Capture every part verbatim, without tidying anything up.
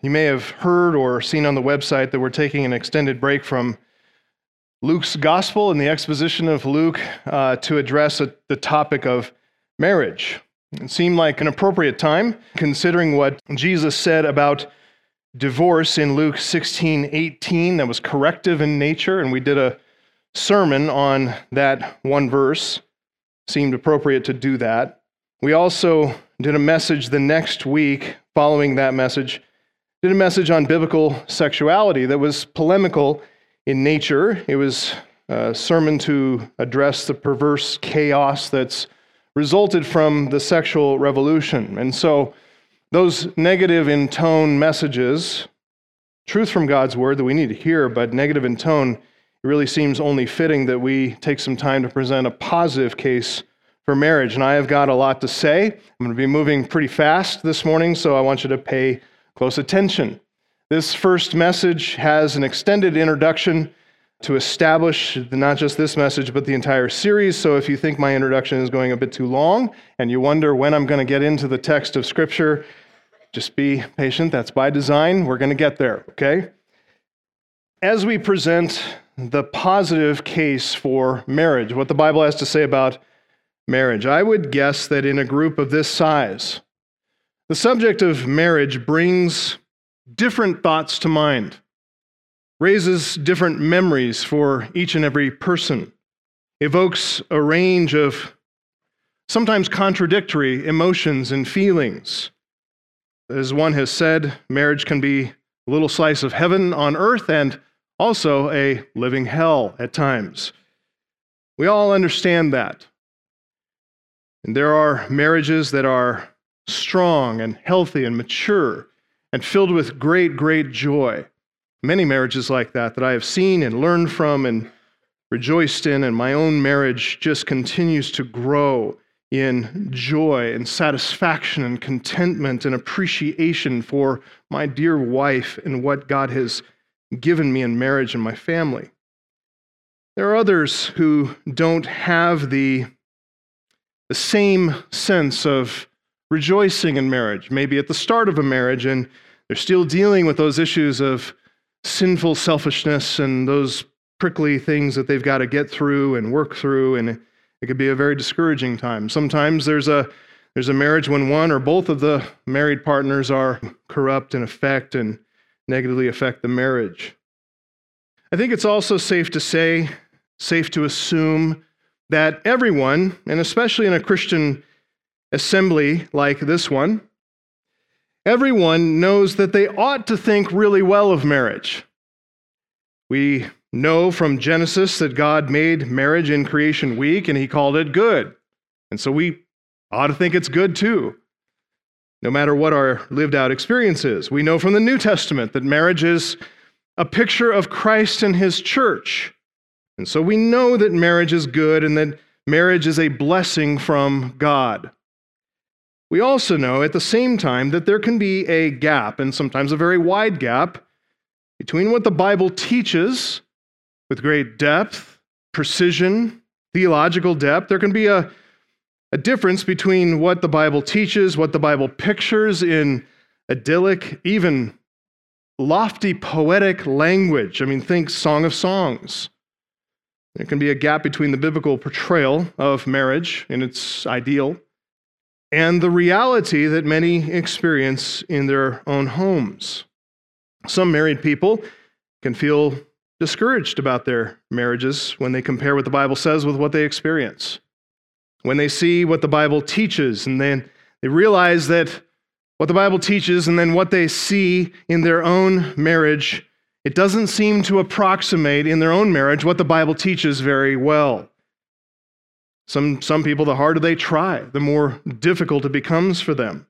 You may have heard or seen on the website that we're taking an extended break from Luke's gospel and the exposition of Luke uh, to address a, the topic of marriage. It seemed like an appropriate time, considering what Jesus said about divorce in Luke sixteen eighteen that was corrective in nature, and we did a sermon on that one verse. Seemed appropriate to do that. We also did a message the next week following that message, did a message on biblical sexuality that was polemical in nature. It was a sermon to address the perverse chaos that's resulted from the sexual revolution. And so those negative in tone messages, truth from God's word that we need to hear, but negative in tone, it really seems only fitting that we take some time to present a positive case for marriage. And I have got a lot to say. I'm going to be moving pretty fast this morning, so I want you to pay close attention. This first message has an extended introduction to establish not just this message, but the entire series. So if you think my introduction is going a bit too long and you wonder when I'm going to get into the text of Scripture, just be patient. That's by design. We're going to get there, okay? As we present the positive case for marriage, what the Bible has to say about marriage, I would guess that in a group of this size, the subject of marriage brings different thoughts to mind, raises different memories for each and every person, evokes a range of sometimes contradictory emotions and feelings. As one has said, marriage can be a little slice of heaven on earth and also a living hell at times. We all understand that. And there are marriages that are strong and healthy and mature and filled with great, great joy. Many marriages like that that I have seen and learned from and rejoiced in, and my own marriage just continues to grow in joy and satisfaction and contentment and appreciation for my dear wife and what God has given me in marriage and my family. There are others who don't have the, the same sense of rejoicing in marriage, maybe at the start of a marriage, and they're still dealing with those issues of sinful selfishness and those prickly things that they've got to get through and work through, and it could be a very discouraging time. Sometimes there's a there's a marriage when one or both of the married partners are corrupt and affect and negatively affect the marriage. I think it's also safe to say, safe to assume that everyone, and especially in a Christian assembly like this one, everyone knows that they ought to think really well of marriage. We know from Genesis that God made marriage in creation week and he called it good. And so we ought to think it's good too, no matter what our lived out experience is. We know from the New Testament that marriage is a picture of Christ and his church. And so we know that marriage is good and that marriage is a blessing from God. We also know at the same time that there can be a gap, and sometimes a very wide gap, between what the Bible teaches with great depth, precision, theological depth. There can be a, a difference between what the Bible teaches, what the Bible pictures in idyllic, even lofty poetic language. I mean, think Song of Songs. There can be a gap between the biblical portrayal of marriage in its ideal and the reality that many experience in their own homes. Some married people can feel discouraged about their marriages when they compare what the Bible says with what they experience. When they see what the Bible teaches, and then they realize that what the Bible teaches and then what they see in their own marriage, it doesn't seem to approximate in their own marriage what the Bible teaches very well. Some, some people, the harder they try, the more difficult it becomes for them.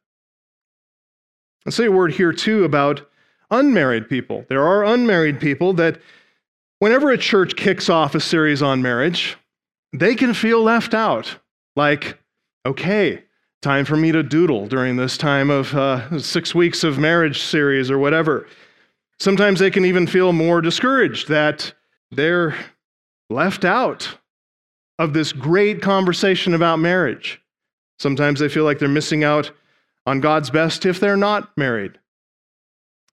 I'll say a word here, too, about unmarried people. There are unmarried people that whenever a church kicks off a series on marriage, they can feel left out. Like, okay, time for me to doodle during this time of uh, six weeks of marriage series or whatever. Sometimes they can even feel more discouraged that they're left out of this great conversation about marriage. Sometimes they feel like they're missing out on God's best if they're not married.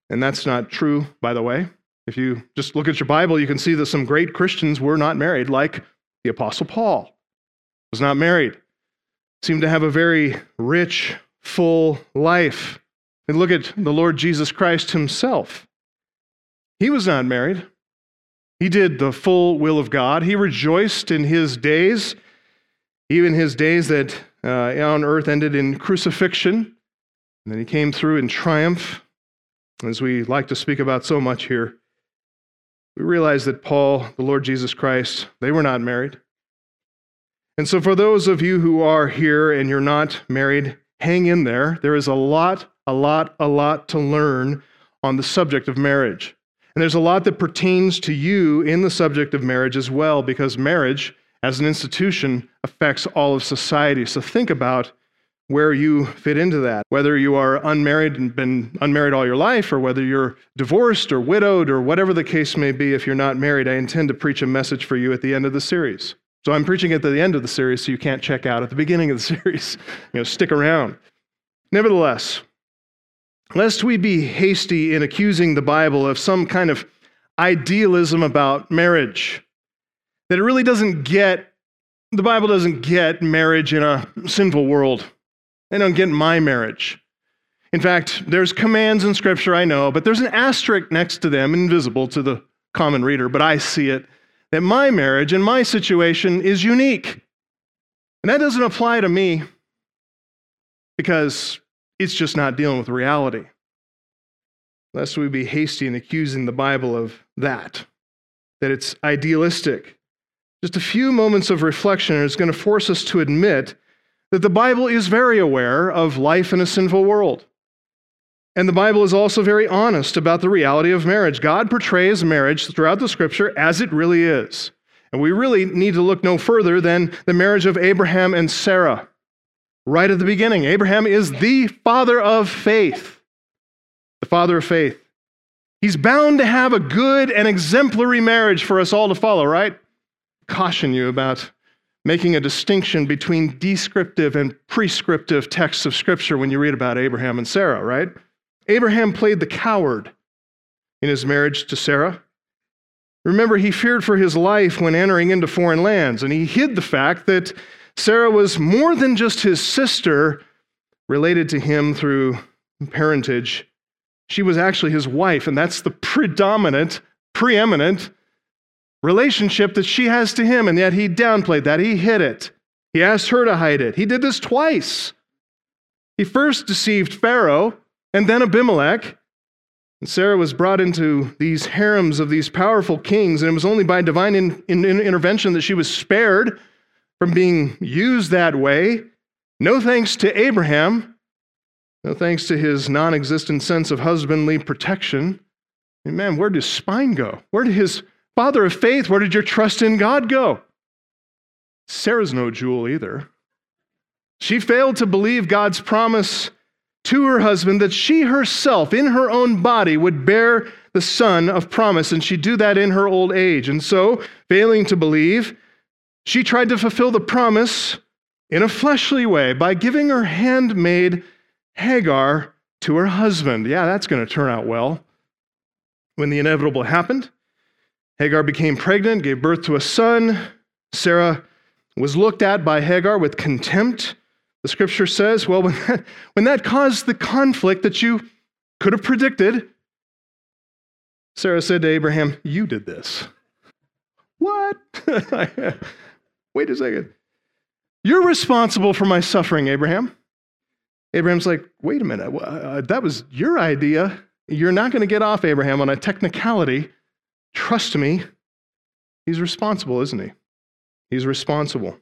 And that's not true, by the way. If you just look at your Bible, you can see that some great Christians were not married, like the Apostle Paul was not married. Seemed to have a very rich, full life. And look at the Lord Jesus Christ himself. He was not married. He did the full will of God. He rejoiced in his days, even his days that uh, on earth ended in crucifixion. And then he came through in triumph. As we like to speak about so much here, we realize that Paul, the Lord Jesus Christ, they were not married. And so for those of you who are here and you're not married, hang in there. There is a lot, a lot, a lot to learn on the subject of marriage. And there's a lot that pertains to you in the subject of marriage as well, because marriage, as an institution, affects all of society. So think about where you fit into that, whether you are unmarried and been unmarried all your life, or whether you're divorced or widowed, or whatever the case may be. If you're not married, I intend to preach a message for you at the end of the series. So I'm preaching at the end of the series, so you can't check out at the beginning of the series. You know, stick around. Nevertheless, lest we be hasty in accusing the Bible of some kind of idealism about marriage, that it really doesn't get, the Bible doesn't get marriage in a sinful world. They don't get my marriage. In fact, there's commands in Scripture, I know, but there's an asterisk next to them, invisible to the common reader, but I see it, that my marriage and my situation is unique. And that doesn't apply to me because it's just not dealing with reality. Lest we be hasty in accusing the Bible of that, that it's idealistic. Just a few moments of reflection is going to force us to admit that the Bible is very aware of life in a sinful world. And the Bible is also very honest about the reality of marriage. God portrays marriage throughout the Scripture as it really is. And we really need to look no further than the marriage of Abraham and Sarah. Right at the beginning, Abraham is the father of faith. The father of faith. He's bound to have a good and exemplary marriage for us all to follow, right? Caution you about making a distinction between descriptive and prescriptive texts of Scripture when you read about Abraham and Sarah, right? Abraham played the coward in his marriage to Sarah. Remember, he feared for his life when entering into foreign lands, and he hid the fact that Sarah was more than just his sister, related to him through parentage. She was actually his wife, and that's the predominant, preeminent relationship that she has to him, and yet he downplayed that. He hid it. He asked her to hide it. He did this twice. He first deceived Pharaoh, and then Abimelech. And Sarah was brought into these harems of these powerful kings, and it was only by divine in, in, in intervention that she was spared from being used that way. No thanks to Abraham, no thanks to his non-existent sense of husbandly protection. And man, where did spine go? Where did his father of faith, where did your trust in God go? Sarah's no jewel either. She failed to believe God's promise to her husband that she herself, in her own body, would bear the son of promise, and she'd do that in her old age. And so, failing to believe, she tried to fulfill the promise in a fleshly way by giving her handmaid Hagar to her husband. Yeah, that's going to turn out well. When the inevitable happened, Hagar became pregnant, gave birth to a son. Sarah was looked at by Hagar with contempt. The Scripture says, well, when that, when that caused the conflict that you could have predicted, Sarah said to Abraham, "You did this." What? Wait a second. You're responsible for my suffering, Abraham. Abraham's like, wait a minute. Uh, that was your idea. You're not going to get off, Abraham, on a technicality. Trust me. He's responsible, isn't he? He's responsible.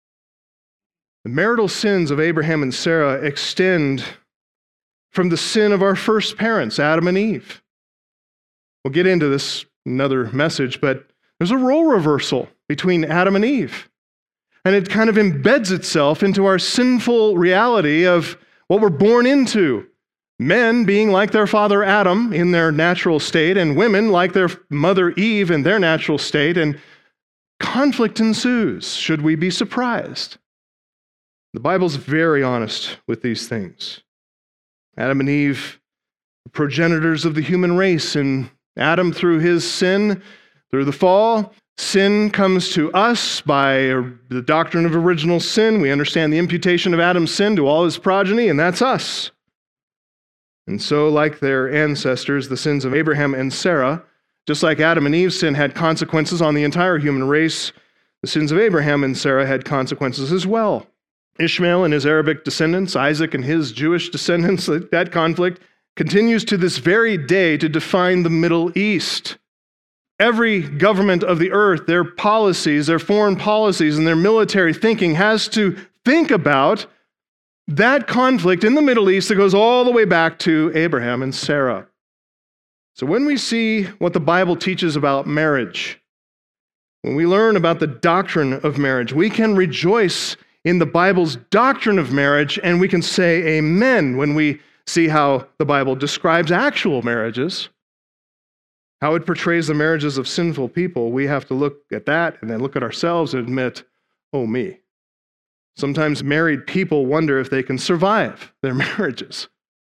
The marital sins of Abraham and Sarah extend from the sin of our first parents, Adam and Eve. We'll get into this in another message, but there's a role reversal between Adam and Eve. And it kind of embeds itself into our sinful reality of what we're born into. Men being like their father Adam in their natural state, and women like their mother Eve in their natural state, and conflict ensues. Should we be surprised? The Bible's very honest with these things. Adam and Eve the progenitors of the human race. And Adam, through his sin, through the fall, sin comes to us by the doctrine of original sin. We understand the imputation of Adam's sin to all his progeny, and that's us. And so, like their ancestors, the sins of Abraham and Sarah, just like Adam and Eve's sin had consequences on the entire human race, the sins of Abraham and Sarah had consequences as well. Ishmael and his Arabic descendants, Isaac and his Jewish descendants, that conflict continues to this very day to define the Middle East. Every government of the earth, their policies, their foreign policies, and their military thinking has to think about that conflict in the Middle East that goes all the way back to Abraham and Sarah. So when we see what the Bible teaches about marriage, when we learn about the doctrine of marriage, we can rejoice in the Bible's doctrine of marriage, and we can say amen when we see how the Bible describes actual marriages, how it portrays the marriages of sinful people. We have to look at that and then look at ourselves and admit, oh me. Sometimes married people wonder if they can survive their marriages.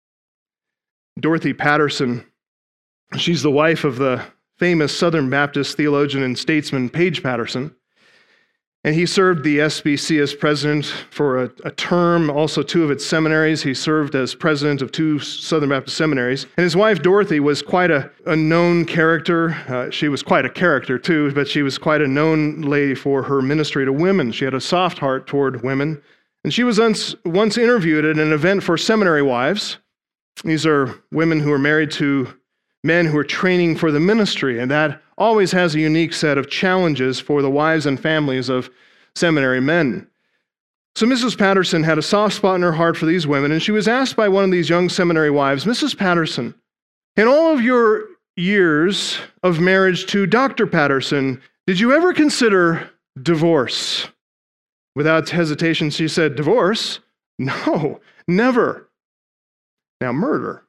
Dorothy Patterson, she's the wife of the famous Southern Baptist theologian and statesman Paige Patterson. And he served the S B C as president for a, a term, also two of its seminaries. He served as president of two Southern Baptist seminaries. And his wife, Dorothy, was quite a, a known character. Uh, she was quite a character, too, but she was quite a known lady for her ministry to women. She had a soft heart toward women. And she was once, once interviewed at an event for seminary wives. These are women who are married to men who are training for the ministry, and that always has a unique set of challenges for the wives and families of seminary men. So Missus Patterson had a soft spot in her heart for these women, and she was asked by one of these young seminary wives, Missus Patterson, in all of your years of marriage to Doctor Patterson, did you ever consider divorce? Without hesitation, she said, divorce? No, never. Now, murder.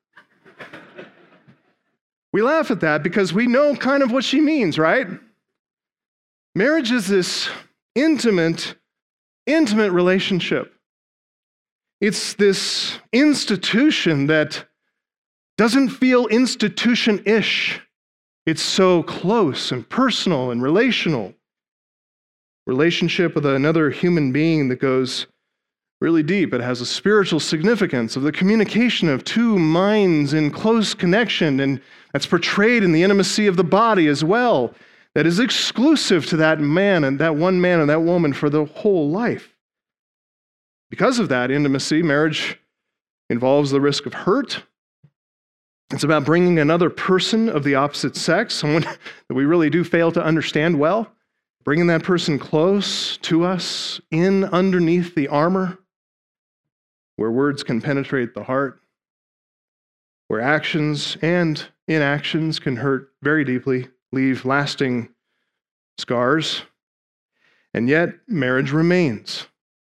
We laugh at that because we know kind of what she means, right? Marriage is this intimate, intimate relationship. It's this institution that doesn't feel institution-ish. It's so close and personal and relational. Relationship with another human being that goes really deep. It has a spiritual significance of the communication of two minds in close connection, and that's portrayed in the intimacy of the body as well. That is exclusive to that man and that one man and that woman for the whole life. Because of that intimacy, marriage involves the risk of hurt. It's about bringing another person of the opposite sex, someone that we really do fail to understand well, bringing that person close to us, in underneath the armor, where words can penetrate the heart, where actions and inactions can hurt very deeply, leave lasting scars, and yet marriage remains.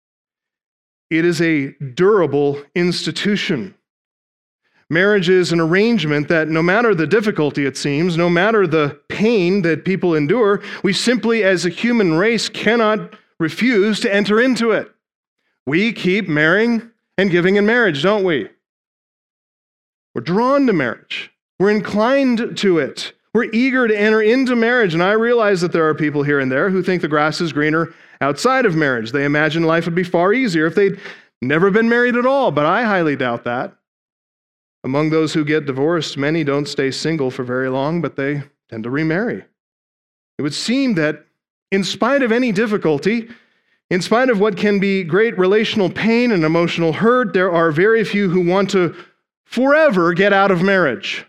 It is a durable institution. Marriage is an arrangement that no matter the difficulty, it seems, no matter the pain that people endure, we simply as a human race cannot refuse to enter into it. We keep marrying and giving in marriage, don't we? We're drawn to marriage. We're inclined to it. We're eager to enter into marriage. And I realize that there are people here and there who think the grass is greener outside of marriage. They imagine life would be far easier if they'd never been married at all, but I highly doubt that. Among those who get divorced, many don't stay single for very long, but they tend to remarry. It would seem that in spite of any difficulty, in spite of what can be great relational pain and emotional hurt, there are very few who want to forever get out of marriage.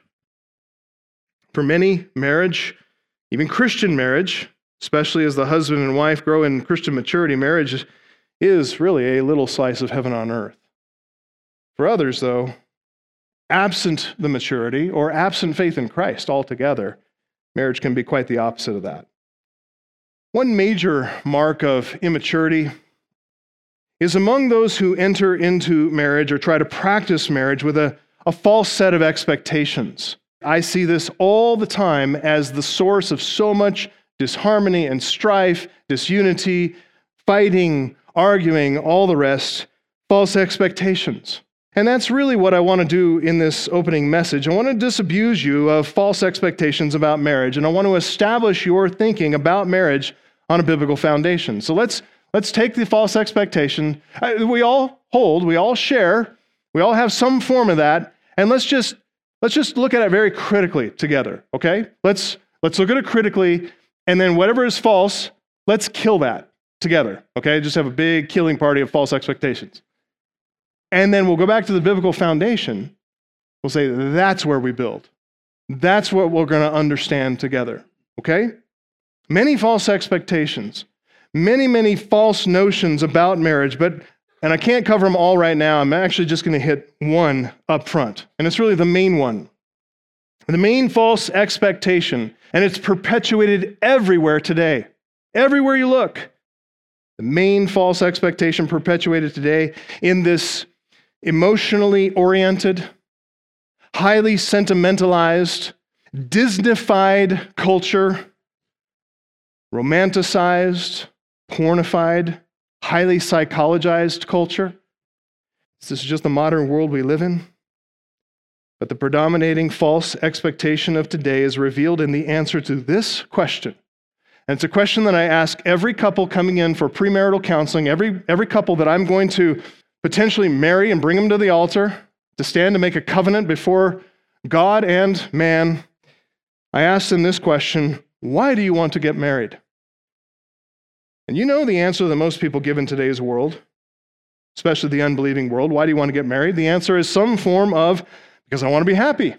For many, marriage, even Christian marriage, especially as the husband and wife grow in Christian maturity, marriage is really a little slice of heaven on earth. For others, though, absent the maturity or absent faith in Christ altogether, marriage can be quite the opposite of that. One major mark of immaturity is among those who enter into marriage or try to practice marriage with a, a false set of expectations. I see this all the time as the source of so much disharmony and strife, disunity, fighting, arguing, all the rest, false expectations. And that's really what I want to do in this opening message. I want to disabuse you of false expectations about marriage, and I want to establish your thinking about marriage on a biblical foundation. So let's let's take the false expectation. We all hold, we all share, we all have some form of that, and let's just let's just look at it very critically together, okay? Let's let's look at it critically, and then whatever is false, let's kill that together, okay? Just have a big killing party of false expectations. And then we'll go back to the biblical foundation. We'll say, that's where we build. That's what we're going to understand together, okay? Many false expectations, many, many false notions about marriage, but, and I can't cover them all right now. I'm actually just going to hit one up front, and it's really the main one. The main false expectation, and it's perpetuated everywhere today, everywhere you look. The main false expectation perpetuated today in this emotionally oriented, highly sentimentalized, Disneyfied culture, romanticized, pornified, highly psychologized culture. This is just the modern world we live in. But the predominating false expectation of today is revealed in the answer to this question. And it's a question that I ask every couple coming in for premarital counseling, every, every couple that I'm going to potentially marry and bring them to the altar to stand to make a covenant before God and man. I ask them this question: why do you want to get married? And you know the answer that most people give in today's world, especially the unbelieving world. Why do you want to get married? The answer is some form of, because I want to be happy,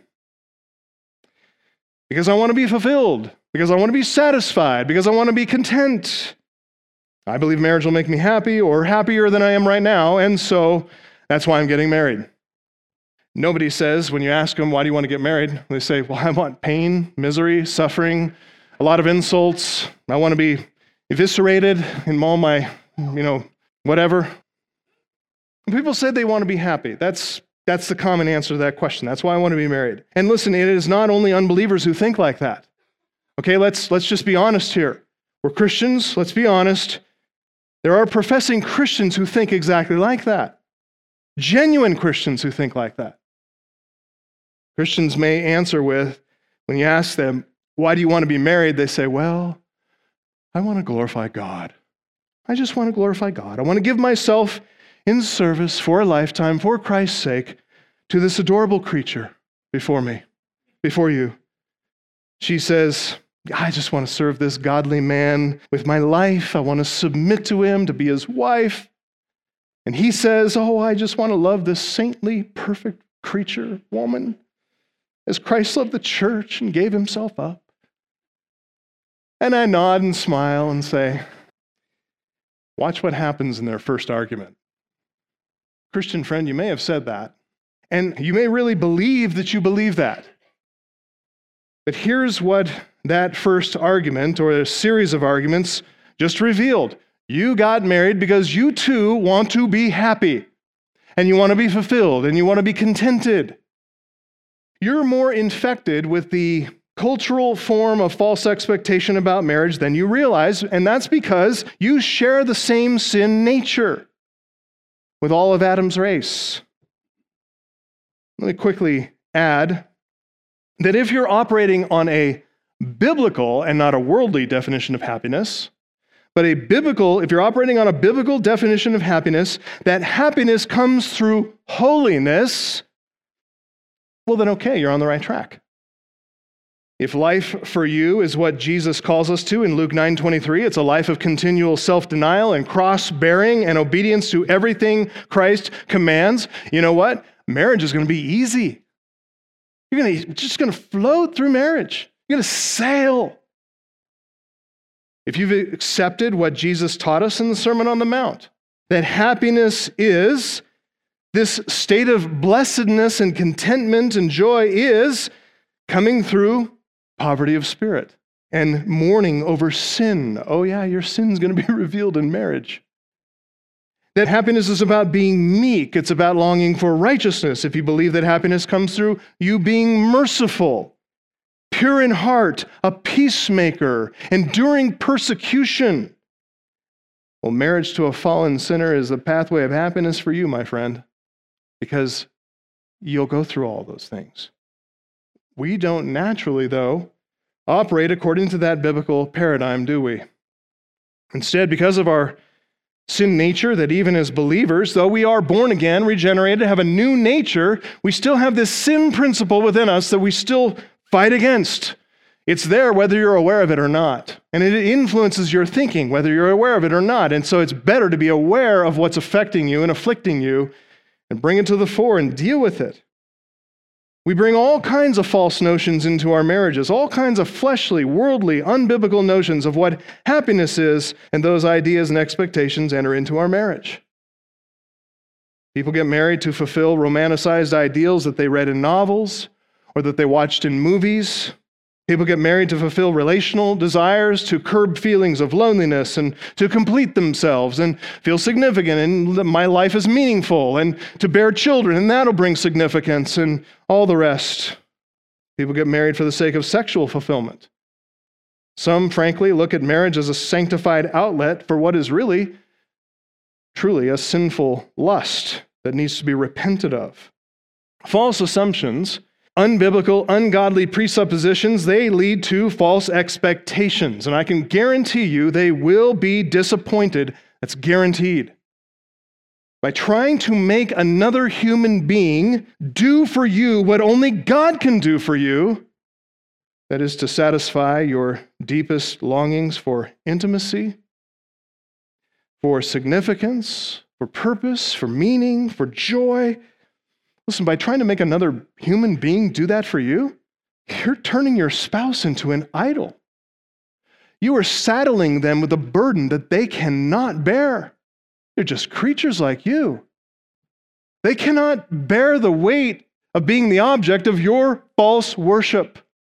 because I want to be fulfilled, because I want to be satisfied, because I want to be content. I believe marriage will make me happy or happier than I am right now, and so that's why I'm getting married. Nobody says, when you ask them, why do you want to get married? They say, well, I want pain, misery, suffering, a lot of insults. I want to be eviscerated in all my, you know, whatever. People say they want to be happy. That's that's the common answer to that question. That's why I want to be married. And listen, it is not only unbelievers who think like that. Okay, let's let's just be honest here. We're Christians, let's be honest. There are professing Christians who think exactly like that. Genuine Christians who think like that. Christians may answer with, when you ask them, why do you want to be married? They say, well, I want to glorify God. I just want to glorify God. I want to give myself in service for a lifetime, for Christ's sake, to this adorable creature before me, before you. She says, I just want to serve this godly man with my life. I want to submit to him, to be his wife. And he says, oh, I just want to love this saintly, perfect creature, woman, as Christ loved the church and gave himself up. And I nod and smile and say, watch what happens in their first argument. Christian friend, you may have said that, and you may really believe that you believe that. But here's what that first argument, or a series of arguments, just revealed. You got married because you too want to be happy, and you want to be fulfilled, and you want to be contented. You're more infected with the cultural form of false expectation about marriage than you realize, and that's because you share the same sin nature with all of Adam's race. Let me quickly add that if you're operating on a biblical and not a worldly definition of happiness, but a biblical, if you're operating on a biblical definition of happiness, that happiness comes through holiness, well then okay, you're on the right track. If life for you is what Jesus calls us to in Luke nine twenty-three, it's a life of continual self-denial and cross-bearing and obedience to everything Christ commands, you know what? Marriage is going to be easy. You're going to, just going to float through marriage. You're going to sail. If you've accepted what Jesus taught us in the Sermon on the Mount, that happiness is, this state of blessedness and contentment and joy is coming through poverty of spirit and mourning over sin. Oh yeah, your sin's going to be revealed in marriage. That happiness is about being meek. It's about longing for righteousness. If you believe that happiness comes through you being merciful, pure in heart, a peacemaker, enduring persecution. Well, marriage to a fallen sinner is the pathway of happiness for you, my friend. because you'll go through all those things. We don't naturally, though, operate according to that biblical paradigm, do we? Instead, because of our sin nature, that even as believers, though we are born again, regenerated, have a new nature, we still have this sin principle within us that we still fight against. It's there whether you're aware of it or not. And it influences your thinking, whether you're aware of it or not. And so it's better to be aware of what's affecting you and afflicting you and bring it to the fore and deal with it. We bring all kinds of false notions into our marriages, all kinds of fleshly, worldly, unbiblical notions of what happiness is, and those ideas and expectations enter into our marriage. People get married to fulfill romanticized ideals that they read in novels or that they watched in movies. People get married to fulfill relational desires, to curb feelings of loneliness, and to complete themselves and feel significant, and my life is meaningful, and to bear children, and that'll bring significance, and all the rest. People get married for the sake of sexual fulfillment. Some, frankly, look at marriage as a sanctified outlet for what is really, truly a sinful lust that needs to be repented of. False assumptions, unbiblical, ungodly presuppositions, they lead to false expectations. And I can guarantee you they will be disappointed. That's guaranteed. By trying to make another human being do for you what only God can do for you, that is to satisfy your deepest longings for intimacy, for significance, for purpose, for meaning, for joy. Listen, by trying to make another human being do that for you, you're turning your spouse into an idol. You are saddling them with a burden that they cannot bear. They're just creatures like you. They cannot bear the weight of being the object of your false worship.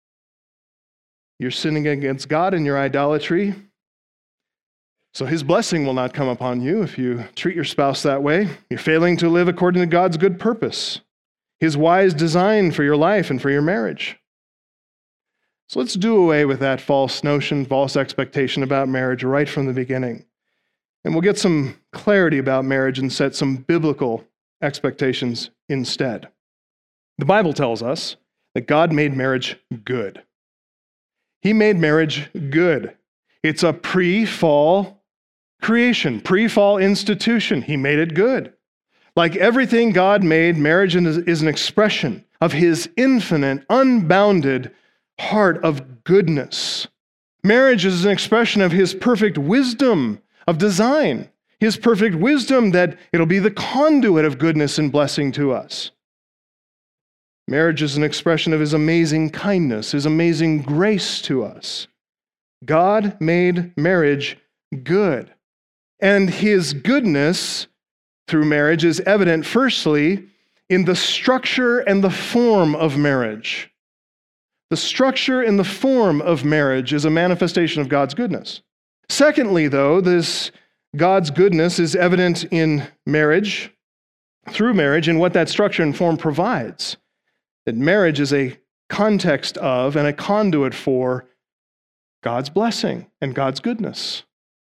You're sinning against God in your idolatry, so his blessing will not come upon you if you treat your spouse that way. You're failing to live according to God's good purpose, his wise design for your life and for your marriage. So let's do away with that false notion, false expectation about marriage right from the beginning. And we'll get some clarity about marriage and set some biblical expectations instead. The Bible tells us that God made marriage good. He made marriage good. It's a pre-fall creation, pre-fall institution. He made it good. Like everything God made, marriage is an expression of his infinite, unbounded heart of goodness. Marriage is an expression of his perfect wisdom of design, his perfect wisdom that it'll be the conduit of goodness and blessing to us. Marriage is an expression of his amazing kindness, his amazing grace to us. God made marriage good. And his goodness through marriage is evident, firstly, in the structure and the form of marriage. The structure and the form of marriage is a manifestation of God's goodness. Secondly, though, this God's goodness is evident in marriage, through marriage, in what that structure and form provides. That marriage is a context of and a conduit for God's blessing and God's goodness.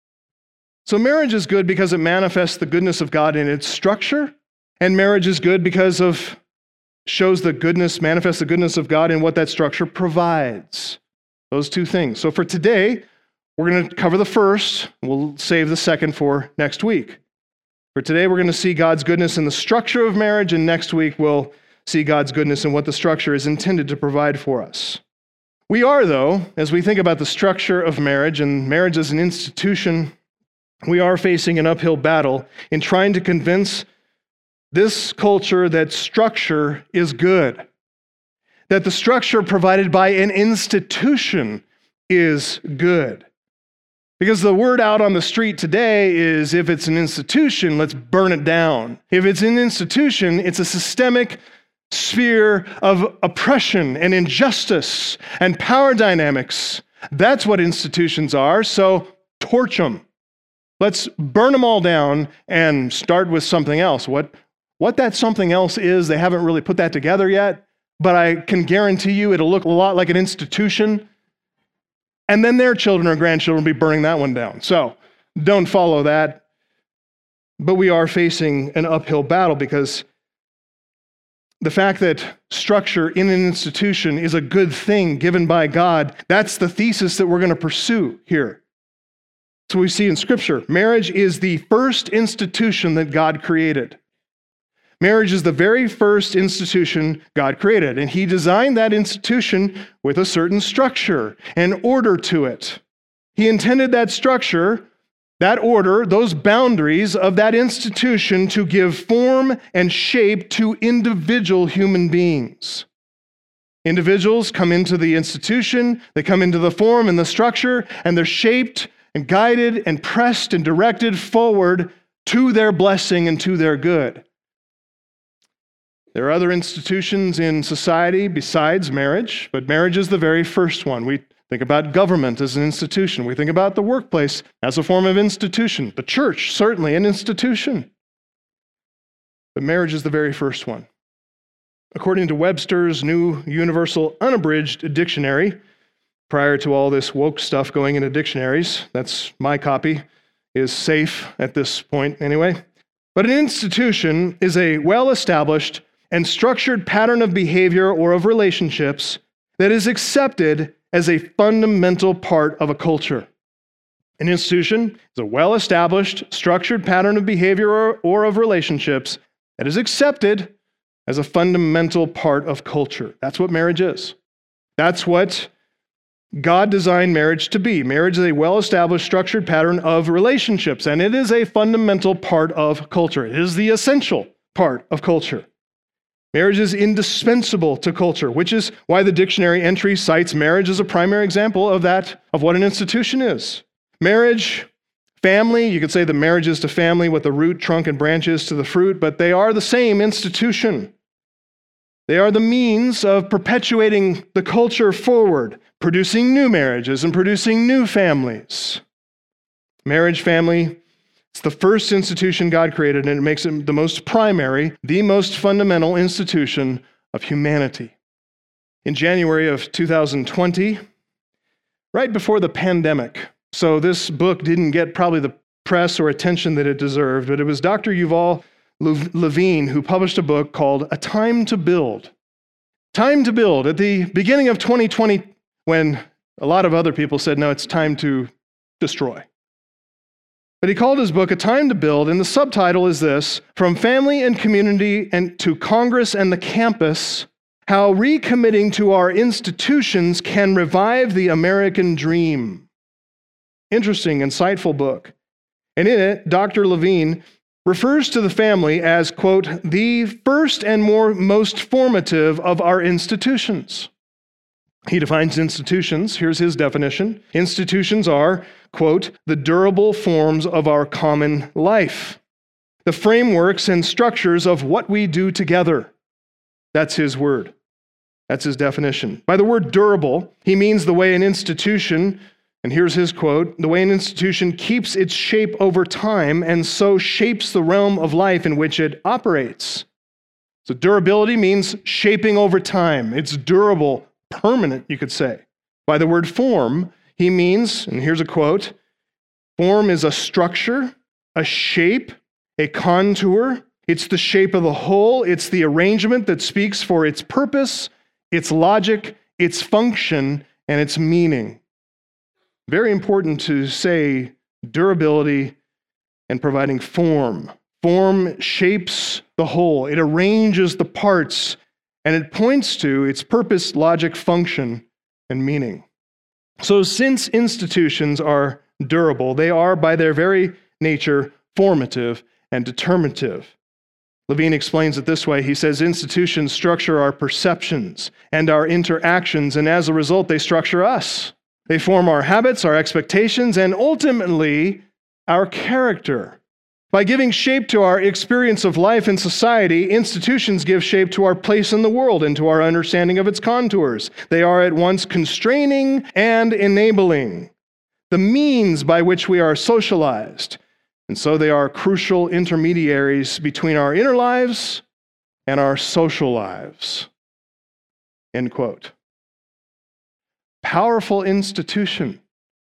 So marriage is good because it manifests the goodness of God in its structure, and marriage is good because of shows the goodness, manifests the goodness of God in what that structure provides. Those two things. So for today, we're going to cover the first. We'll save the second for next week. For today, we're going to see God's goodness in the structure of marriage, and next week we'll see God's goodness in what the structure is intended to provide for us. We are, though, as we think about the structure of marriage and marriage as an institution, we are facing an uphill battle in trying to convince this culture that structure is good, that the structure provided by an institution is good. Because the word out on the street today is if it's an institution, let's burn it down. If it's an institution, it's a systemic sphere of oppression and injustice and power dynamics. That's what institutions are, so torch them. Let's burn them all down and start with something else. What, what that something else is, they haven't really put that together yet, but I can guarantee you it'll look a lot like an institution, and then their children or grandchildren will be burning that one down. So don't follow that. But we are facing an uphill battle because the fact that structure in an institution is a good thing given by God, that's the thesis that we're going to pursue here. So we see in Scripture, marriage is the first institution that God created. Marriage is the very first institution God created, and He designed that institution with a certain structure and order to it. He intended that structure, that order, those boundaries of that institution to give form and shape to individual human beings. Individuals come into the institution, they come into the form and the structure, and they're shaped and guided and pressed and directed forward to their blessing and to their good. There are other institutions in society besides marriage, but marriage is the very first one. We think about government as an institution. We think about the workplace as a form of institution. The church, certainly an institution. But marriage is the very first one. According to Webster's New Universal Unabridged Dictionary, prior to all this woke stuff going into dictionaries, that's my copy, is safe at this point anyway. But an institution is a well-established and structured pattern of behavior or of relationships that is accepted as a fundamental part of a culture. An institution is a well-established, structured pattern of behavior or, or of relationships that is accepted as a fundamental part of culture. That's what marriage is. That's what God designed marriage to be. Marriage is a well-established, structured pattern of relationships, and it is a fundamental part of culture. It is the essential part of culture. Marriage is indispensable to culture, which is why the dictionary entry cites marriage as a primary example of that, of what an institution is. Marriage, family, you could say that marriage is to family what the root, trunk, and branches to the fruit, but they are the same institution. They are the means of perpetuating the culture forward, producing new marriages and producing new families. Marriage, family, it's the first institution God created, and it makes it the most primary, the most fundamental institution of humanity. In January of two thousand twenty, right before the pandemic, so this book didn't get probably the press or attention that it deserved, but it was Doctor Yuval Levine who published a book called A Time to Build. Time to Build. At the beginning of twenty twenty, when a lot of other people said, no, it's time to destroy. But he called his book A Time to Build, and the subtitle is this: From Family and Community and to Congress and the Campus, How Recommitting to Our Institutions Can Revive the American Dream. Interesting, insightful book. And in it, Doctor Levine refers to the family as, quote, the first and more most formative of our institutions. He defines institutions. Here's his definition. Institutions are, quote, the durable forms of our common life, the frameworks and structures of what we do together. That's his word. That's his definition. By the word durable, he means the way an institution, and here's his quote, the way an institution keeps its shape over time and so shapes the realm of life in which it operates. So durability means shaping over time. It's durable, permanent, you could say. By the word form, he means, and here's a quote, form is a structure, a shape, a contour. It's the shape of the whole. It's the arrangement that speaks for its purpose, its logic, its function, and its meaning. Very important to say durability and providing form. Form shapes the whole. It arranges the parts, and it points to its purpose, logic, function, and meaning. So since institutions are durable, they are by their very nature formative and determinative. Levine explains it this way. He says, institutions structure our perceptions and our interactions, and as a result, they structure us. They form our habits, our expectations, and ultimately, our character. By giving shape to our experience of life in society, institutions give shape to our place in the world and to our understanding of its contours. They are at once constraining and enabling, the means by which we are socialized. And so they are crucial intermediaries between our inner lives and our social lives. End quote. Powerful institution.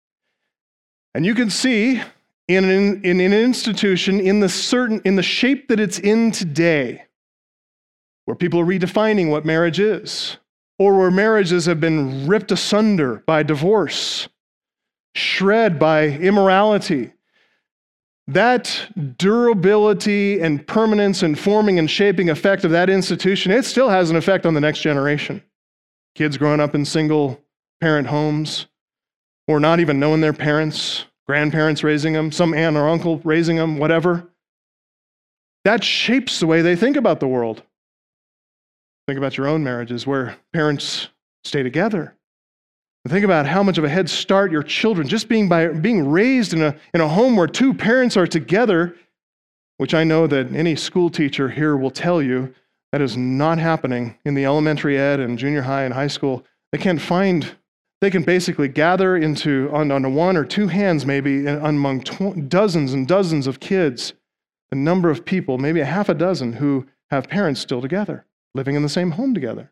And you can see in an, in an institution, in the certain, in the shape that it's in today, where people are redefining what marriage is, or where marriages have been ripped asunder by divorce, shred by immorality. That durability and permanence and forming and shaping effect of that institution, it still has an effect on the next generation. Kids growing up in single-parent homes, or not even knowing their parents, grandparents raising them, some aunt or uncle raising them, whatever. That shapes the way they think about the world. Think about your own marriages where parents stay together. Think about how much of a head start your children, just being by being raised in a, in a home where two parents are together, which I know that any school teacher here will tell you that is not happening in the elementary ed and junior high and high school. They can't find, they can basically gather into, on, on one or two hands maybe, among tw- dozens and dozens of kids, the number of people, maybe a half a dozen, who have parents still together, living in the same home together.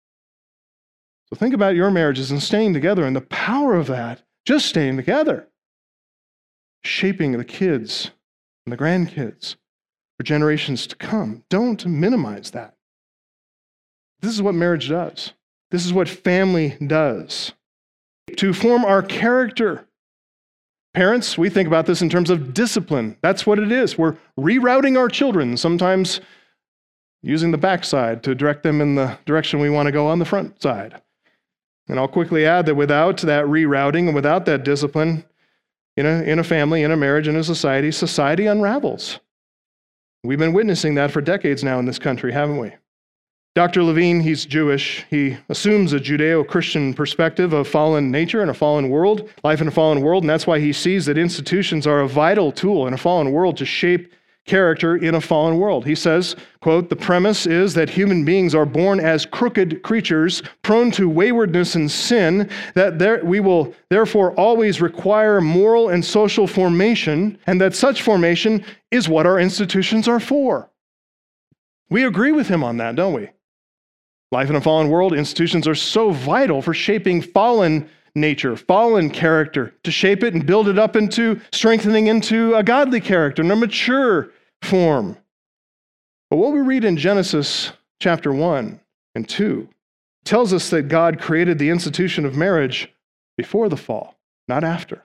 So think about your marriages and staying together and the power of that, just staying together, shaping the kids and the grandkids for generations to come. Don't minimize that. This is what marriage does. This is what family does. To form our character. Parents, we think about this in terms of discipline. That's what it is. We're rerouting our children, sometimes using the backside to direct them in the direction we want to go on the front side. And I'll quickly add that without that rerouting and without that discipline in a, in a family, in a marriage, in a society, society unravels. We've been witnessing that for decades now in this country, haven't we? Doctor Levine, he's Jewish. He assumes a Judeo-Christian perspective of fallen nature and a fallen world, life in a fallen world, and that's why he sees that institutions are a vital tool in a fallen world to shape character in a fallen world. He says, quote, "The premise is that human beings are born as crooked creatures, prone to waywardness and sin, that there, we will therefore always require moral and social formation, and that such formation is what our institutions are for." We agree with him on that, don't we? Life in a fallen world, institutions are so vital for shaping fallen nature, fallen character, to shape it and build it up into strengthening into a godly character and a mature form. But what we read in Genesis chapter one and two tells us that God created the institution of marriage before the fall, not after.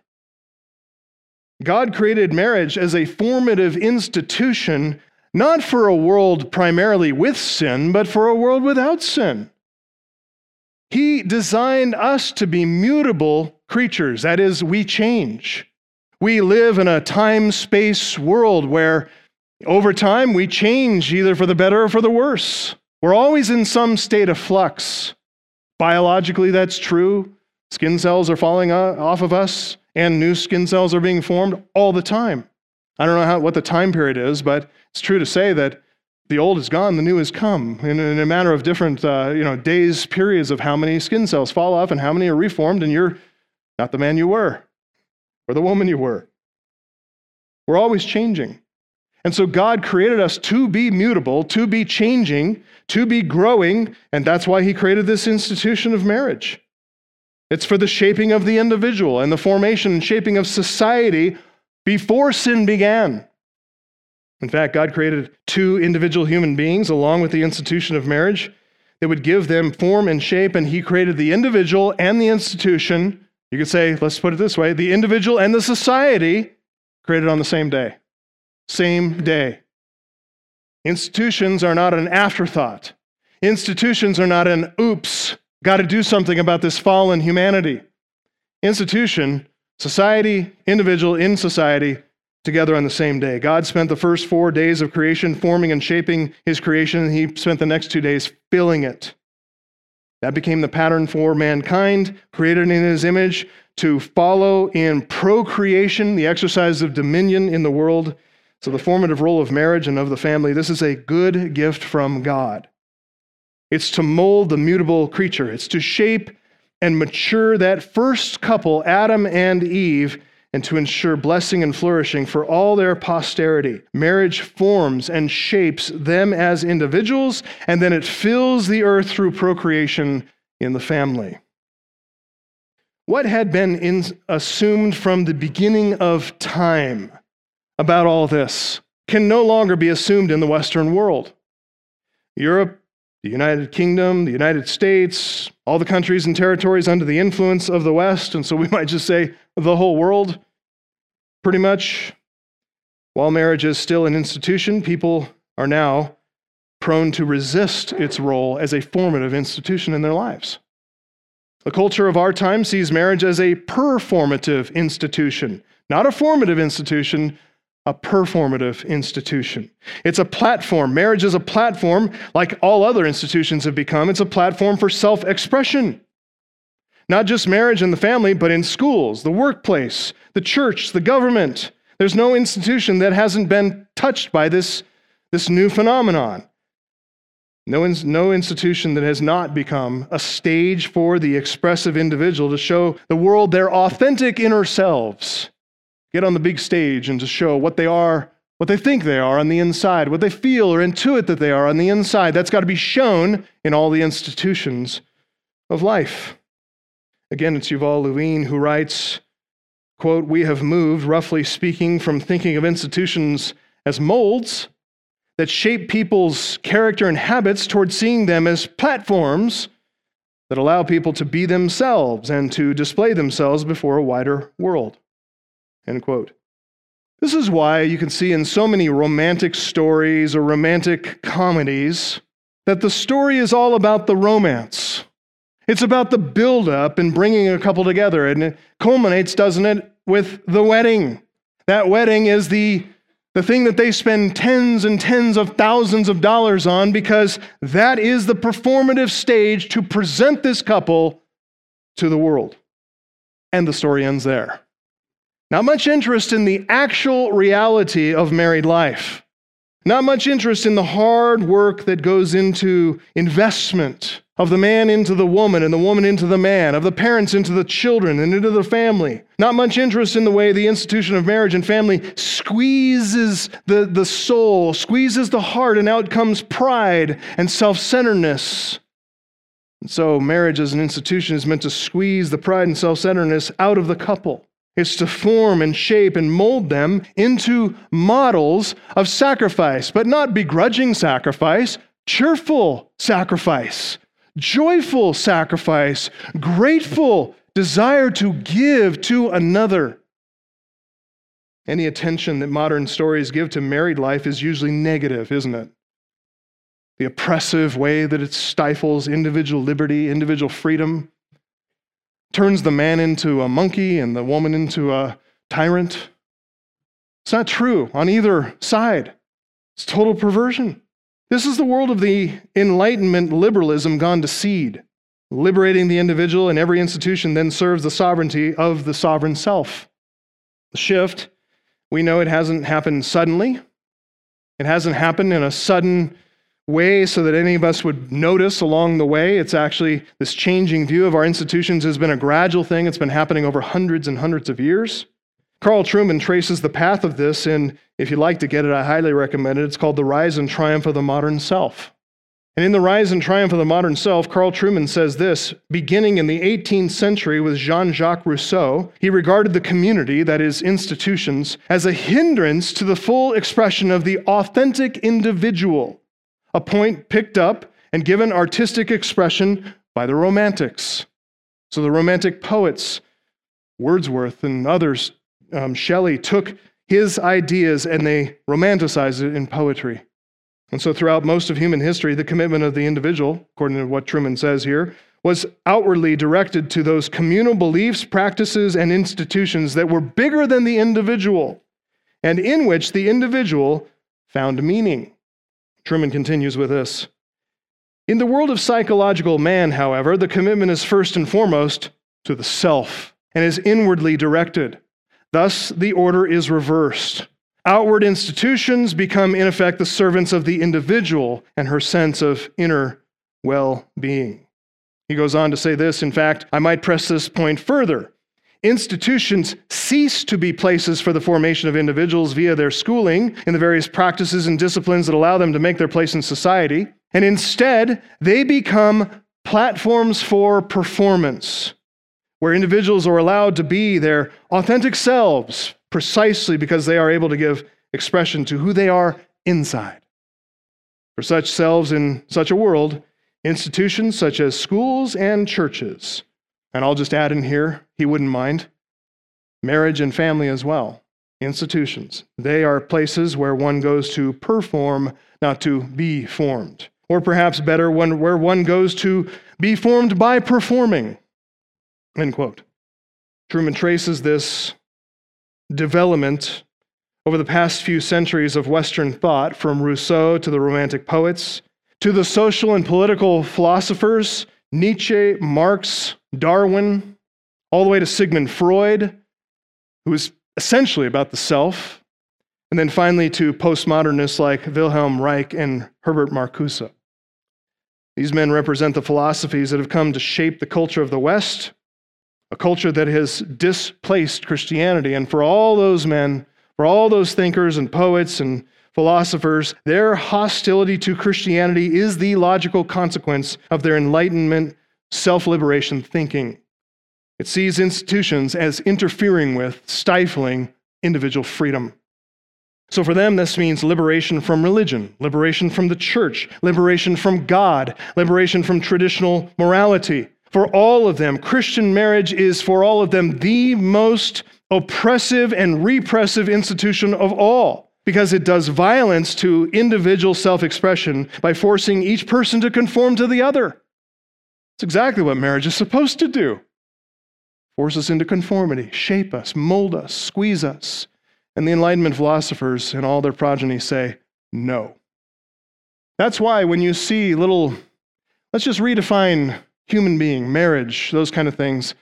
God created marriage as a formative institution, not for a world primarily with sin, but for a world without sin. He designed us to be mutable creatures. That is, we change. We live in a time-space world where over time we change either for the better or for the worse. We're always in some state of flux. Biologically, that's true. Skin cells are falling off of us, and new skin cells are being formed all the time. I don't know how, what the time period is, but it's true to say that the old is gone, the new has come, in, in a matter of different uh, you know, days, periods of how many skin cells fall off and how many are reformed, and you're not the man you were or the woman you were. We're always changing. And so God created us to be mutable, to be changing, to be growing, and that's why he created this institution of marriage. It's for the shaping of the individual and the formation and shaping of society before sin began. In fact, God created two individual human beings along with the institution of marriage that would give them form and shape, and he created the individual and the institution. You could say, let's put it this way, the individual and the society created on the same day. Same day. Institutions are not an afterthought. Institutions are not an oops, got to do something about this fallen humanity. Institution, society, individual in society, together on the same day. God spent the first four days of creation forming and shaping his creation, and he spent the next two days filling it. That became the pattern for mankind, created in his image to follow in procreation, the exercise of dominion in the world. So the formative role of marriage and of the family, this is a good gift from God. It's to mold the mutable creature. It's to shape and mature that first couple, Adam and Eve, and to ensure blessing and flourishing for all their posterity. Marriage forms and shapes them as individuals, and then it fills the earth through procreation in the family. What had been in, assumed from the beginning of time about all this can no longer be assumed in the Western world. Europe the United Kingdom, the United States, all the countries and territories under the influence of the West, and so we might just say the whole world, pretty much. While marriage is still an institution, people are now prone to resist its role as a formative institution in their lives. The culture of our time sees marriage as a performative institution, not a formative institution, a performative institution. It's a platform. Marriage is a platform, like all other institutions have become. It's a platform for self-expression. Not just marriage and the family, but in schools, the workplace, the church, the government. There's no institution that hasn't been touched by this, this new phenomenon. No, no institution that has not become a stage for the expressive individual to show the world their authentic inner selves. Get on the big stage and to show what they are, what they think they are on the inside, what they feel or intuit that they are on the inside. That's got to be shown in all the institutions of life. Again, it's Yuval Levine who writes, quote, "We have moved, roughly speaking, from thinking of institutions as molds that shape people's character and habits toward seeing them as platforms that allow people to be themselves and to display themselves before a wider world." End quote. This is why you can see in so many romantic stories or romantic comedies that the story is all about the romance. It's about the build-up and bringing a couple together, and it culminates, doesn't it, with the wedding. That wedding is the, the thing that they spend tens and tens of thousands of dollars on because that is the performative stage to present this couple to the world. And the story ends there. Not much interest in the actual reality of married life. Not much interest in the hard work that goes into investment of the man into the woman and the woman into the man, of the parents into the children and into the family. Not much interest in the way the institution of marriage and family squeezes the, the soul, squeezes the heart, and out comes pride and self-centeredness. And so marriage as an institution is meant to squeeze the pride and self-centeredness out of the couple. It's to form and shape and mold them into models of sacrifice, but not begrudging sacrifice, cheerful sacrifice, joyful sacrifice, grateful desire to give to another. Any attention that modern stories give to married life is usually negative, isn't it? The oppressive way that it stifles individual liberty, individual freedom, turns the man into a monkey and the woman into a tyrant. It's not true on either side. It's total perversion. This is the world of the Enlightenment liberalism gone to seed. Liberating the individual, and every institution then serves the sovereignty of the sovereign self. The shift, we know it hasn't happened suddenly. It hasn't happened in a sudden way so that any of us would notice along the way. It's actually, this changing view of our institutions has been a gradual thing. It's been happening over hundreds and hundreds of years. Carl Trueman traces the path of this, and if you'd like to get it, I highly recommend it. It's called The Rise and Triumph of the Modern Self. And in The Rise and Triumph of the Modern Self, Carl Trueman says this: beginning in the eighteenth century with Jean-Jacques Rousseau, he regarded the community, that is, institutions, as a hindrance to the full expression of the authentic individual, a point picked up and given artistic expression by the Romantics. So the Romantic poets, Wordsworth and others, um, Shelley, took his ideas and they romanticized it in poetry. And so throughout most of human history, the commitment of the individual, according to what Trueman says here, was outwardly directed to those communal beliefs, practices, and institutions that were bigger than the individual, and in which the individual found meaning. Trueman continues with this: in the world of psychological man, however, the commitment is first and foremost to the self and is inwardly directed. Thus, the order is reversed. Outward institutions become, in effect, the servants of the individual and her sense of inner well-being. He goes on to say this: in fact, I might press this point further. Institutions cease to be places for the formation of individuals via their schooling in the various practices and disciplines that allow them to make their place in society, and instead, they become platforms for performance, where individuals are allowed to be their authentic selves precisely because they are able to give expression to who they are inside. For such selves in such a world, Institutions such as schools and churches. And I'll just add in here, he wouldn't mind, marriage and family as well. Institutions. They are places where one goes to perform, not to be formed. Or perhaps better, one, where one goes to be formed by performing. End quote. Trueman traces this development over the past few centuries of Western thought, from Rousseau to the Romantic poets, to the social and political philosophers, Nietzsche, Marx, Darwin, all the way to Sigmund Freud, who was essentially about the self, and then finally to postmodernists like Wilhelm Reich and Herbert Marcuse. These men represent the philosophies that have come to shape the culture of the West, a culture that has displaced Christianity. And for all those men, for all those thinkers and poets and philosophers, their hostility to Christianity is the logical consequence of their Enlightenment, self-liberation thinking. It sees institutions as interfering with, stifling individual freedom. So for them, this means liberation from religion, liberation from the church, liberation from God, liberation from traditional morality. For all of them, Christian marriage is, for all of them, the most oppressive and repressive institution of all, because it does violence to individual self-expression by forcing each person to conform to the other. It's exactly what marriage is supposed to do. Force us into conformity, shape us, mold us, squeeze us. And the Enlightenment philosophers and all their progeny say, no. That's why when you see little, let's just redefine human being, marriage, those kind of things.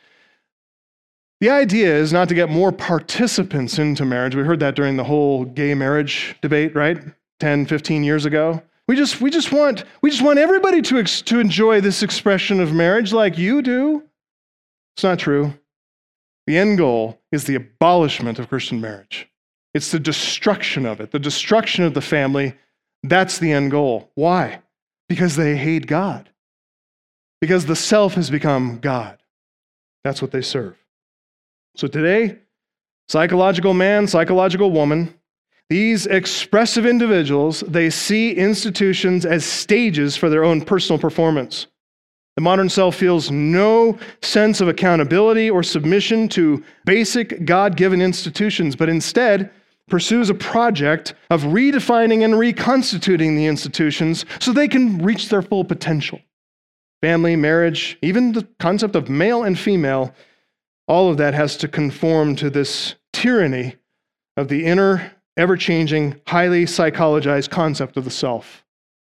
The idea is not to get more participants into marriage. We heard that during the whole gay marriage debate, right? ten, fifteen years ago. We just, we just want, we just want everybody to, ex- to enjoy this expression of marriage like you do. It's not true. The end goal is the abolishment of Christian marriage. It's the destruction of it, the destruction of the family. That's the end goal. Why? Because they hate God. Because the self has become God. That's what they serve. So today, psychological man, psychological woman, these expressive individuals, they see institutions as stages for their own personal performance. The modern self feels no sense of accountability or submission to basic God-given institutions, but instead pursues a project of redefining and reconstituting the institutions so they can reach their full potential. Family, marriage, even the concept of male and female, all of that has to conform to this tyranny of the inner, ever-changing, highly psychologized concept of the self.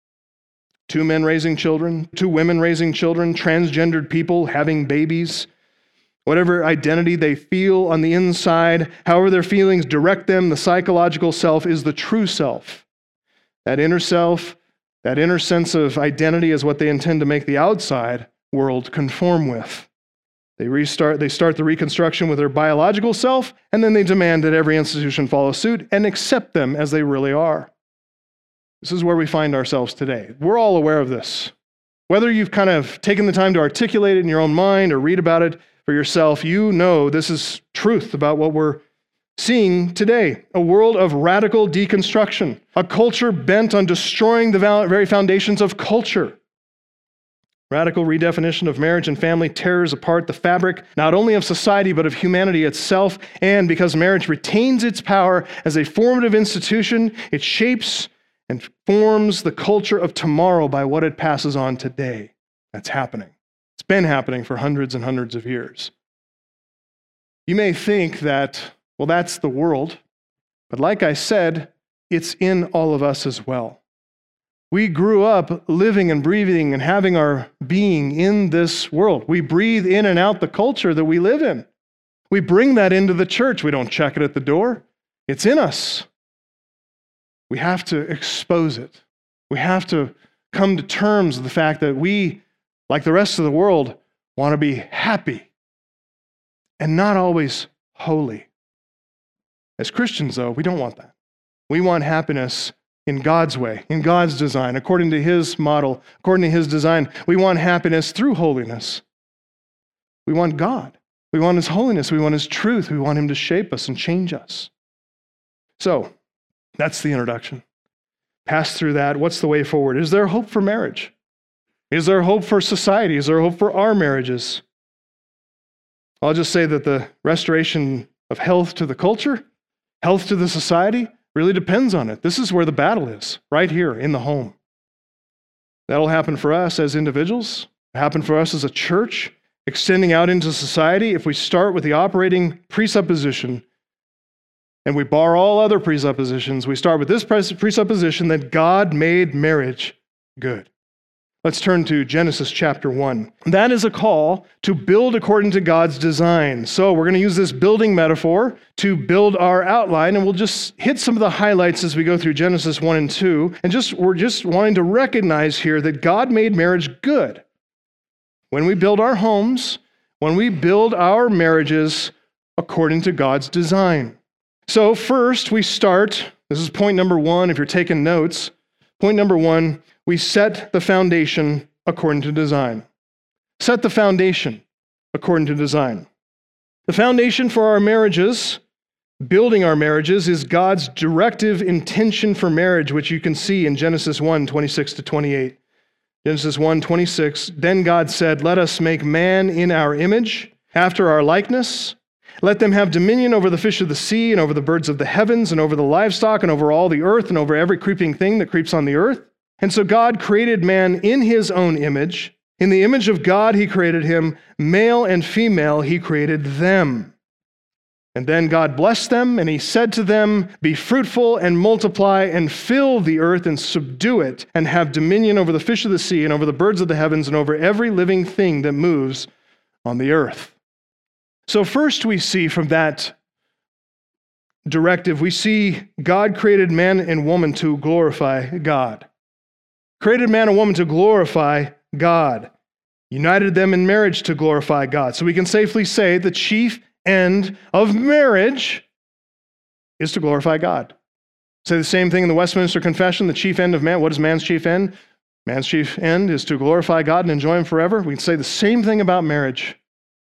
Two men raising children, two women raising children, transgendered people having babies, whatever identity they feel on the inside, however their feelings direct them, the psychological self is the true self. That inner self, that inner sense of identity is what they intend to make the outside world conform with. They restart, they start the reconstruction with their biological self, and then they demand that every institution follow suit and accept them as they really are. This is where we find ourselves today. We're all aware of this. Whether you've kind of taken the time to articulate it in your own mind or read about it for yourself, you know this is truth about what we're seeing today. A world of radical deconstruction, a culture bent on destroying the very foundations of culture. Radical redefinition of marriage and family tears apart the fabric not only of society but of humanity itself, and because marriage retains its power as a formative institution, it shapes and forms the culture of tomorrow by what it passes on today. That's happening. It's been happening for hundreds and hundreds of years. You may think that, well, that's the world, but like I said, it's in all of us as well. We grew up living and breathing and having our being in this world. We breathe in and out the culture that we live in. We bring that into the church. We don't check it at the door. It's in us. We have to expose it. We have to come to terms with the fact that we, like the rest of the world, want to be happy and not always holy. As Christians, though, we don't want that. We want happiness in God's way, in God's design, according to His model, according to His design. We want happiness through holiness. We want God. We want His holiness. We want His truth. We want Him to shape us and change us. So, that's the introduction. Pass through that. What's the way forward? Is there hope for marriage? Is there hope for society? Is there hope for our marriages? I'll just say that the restoration of health to the culture, health to the society, really depends on it. This is where the battle is, right here in the home. That'll happen for us as individuals, happen for us as a church, extending out into society. If we start with the operating presupposition and we bar all other presuppositions, we start with this presupposition that God made marriage good. Let's turn to Genesis chapter one. That is a call to build according to God's design. So we're going to use this building metaphor to build our outline, and we'll just hit some of the highlights as we go through Genesis one and two. And just we're just wanting to recognize here that God made marriage good. When we build our homes, when we build our marriages according to God's design. So first we start, this is point number one if you're taking notes. Point number one, we set the foundation according to design. Set the foundation according to design. The foundation for our marriages, building our marriages, is God's directive intention for marriage, which you can see in Genesis one, twenty-six to twenty-eight. Genesis one, twenty-six, then God said, let us make man in our image, after our likeness. Let them have dominion over the fish of the sea and over the birds of the heavens and over the livestock and over all the earth and over every creeping thing that creeps on the earth. And so God created man in his own image. In the image of God, he created him. Male and female, he created them. And then God blessed them, and he said to them, be fruitful and multiply and fill the earth and subdue it and have dominion over the fish of the sea and over the birds of the heavens and over every living thing that moves on the earth. So first we see from that directive, we see God created man and woman to glorify God. Created man and woman to glorify God. United them in marriage to glorify God. So we can safely say the chief end of marriage is to glorify God. Say the same thing in the Westminster Confession, the chief end of man. What is man's chief end? Man's chief end is to glorify God and enjoy him forever. We can say the same thing about marriage.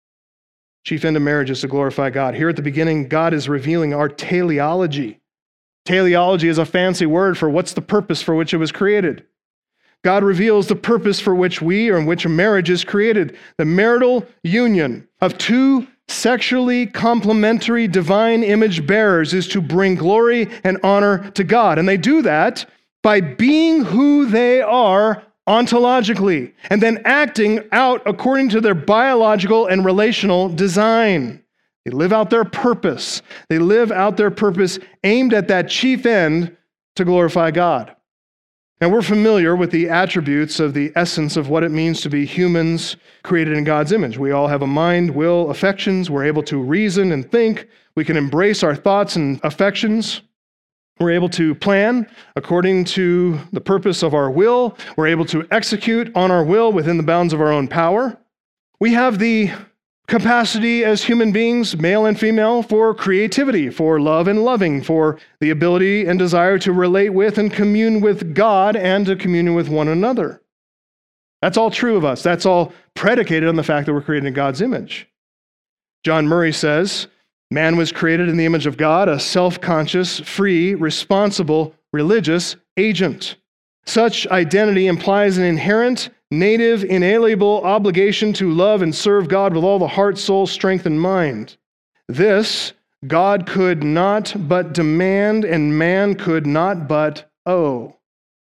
Chief end of marriage is to glorify God. Here at the beginning, God is revealing our teleology. Teleology is a fancy word for what's the purpose for which it was created. God reveals the purpose for which we, or in which a marriage is created. The marital union of two sexually complementary divine image bearers is to bring glory and honor to God. And they do that by being who they are ontologically, and then acting out according to their biological and relational design. They live out their purpose. They live out their purpose aimed at that chief end to glorify God. Now, we're familiar with the attributes of the essence of what it means to be humans created in God's image. We all have a mind, will, affections. We're able to reason and think. We can embrace our thoughts and affections. We're able to plan according to the purpose of our will. We're able to execute on our will within the bounds of our own power. We have the capacity as human beings, male and female, for creativity, for love and loving, for the ability and desire to relate with and commune with God and to commune with one another. That's all true of us. That's all predicated on the fact that we're created in God's image. John Murray says, man was created in the image of God, a self-conscious, free, responsible, religious agent. Such identity implies an inherent, native, inalienable obligation to love and serve God with all the heart, soul, strength, and mind. This God could not but demand, and man could not but owe.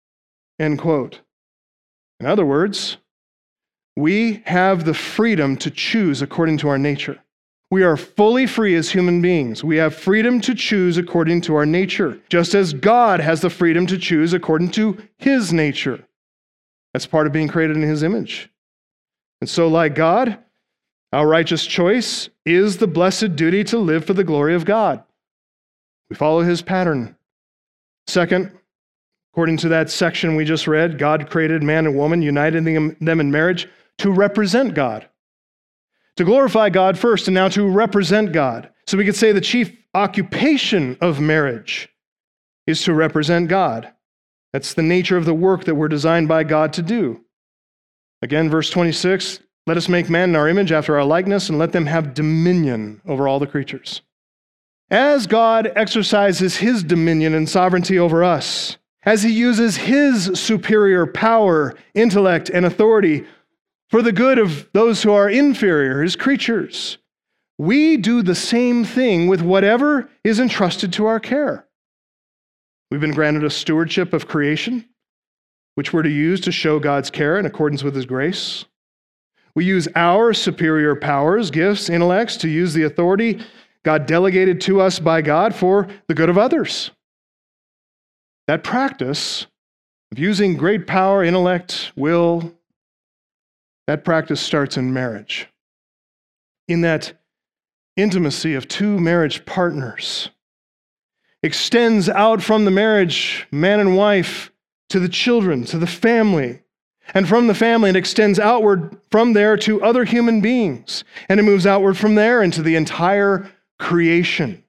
End quote. In other words, we have the freedom to choose according to our nature. We are fully free as human beings. We have freedom to choose according to our nature, just as God has the freedom to choose according to his nature. That's part of being created in his image. And so, like God, our righteous choice is the blessed duty to live for the glory of God. We follow his pattern. Second, according to that section we just read, God created man and woman, united them in marriage to represent God. To glorify God first, and now to represent God. So we could say the chief occupation of marriage is to represent God. That's the nature of the work that we're designed by God to do. Again, verse twenty-six, let us make man in our image after our likeness, and let them have dominion over all the creatures. As God exercises his dominion and sovereignty over us, as he uses his superior power, intellect, and authority for the good of those who are inferior, his creatures. We do the same thing with whatever is entrusted to our care. We've been granted a stewardship of creation, which we're to use to show God's care in accordance with his grace. We use our superior powers, gifts, intellects to use the authority God delegated to us by God for the good of others. That practice of using great power, intellect, will, that practice starts in marriage. In that intimacy of two marriage partners, extends out from the marriage, man and wife, to the children, to the family. And from the family, it extends outward from there to other human beings. And it moves outward from there into the entire creation.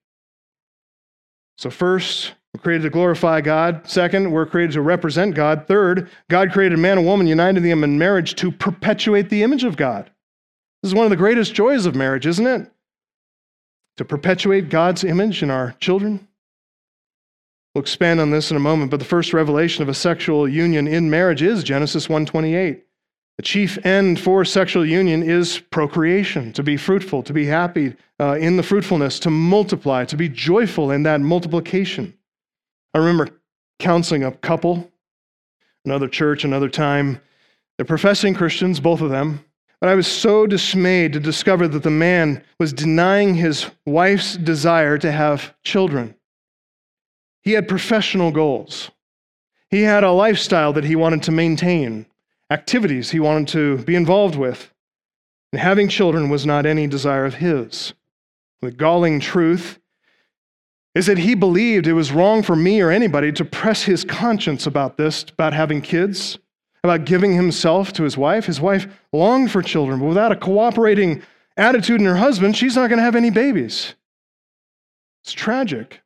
So first, we're created to glorify God. Second, we're created to represent God. Third, God created man and woman, united them in marriage to perpetuate the image of God. This is one of the greatest joys of marriage, isn't it? To perpetuate God's image in our children. We'll expand on this in a moment, but the first revelation of a sexual union in marriage is Genesis one twenty-eight. The chief end for sexual union is procreation, to be fruitful, to be happy uh, in the fruitfulness, to multiply, to be joyful in that multiplication. I remember counseling a couple, another church, another time. They're professing Christians, both of them, but I was so dismayed to discover that the man was denying his wife's desire to have children. He had professional goals. He had a lifestyle that he wanted to maintain, activities he wanted to be involved with. And having children was not any desire of his. The galling truth is that he believed it was wrong for me or anybody to press his conscience about this, about having kids, about giving himself to his wife. His wife longed for children, but without a cooperating attitude in her husband, she's not going to have any babies. It's tragic.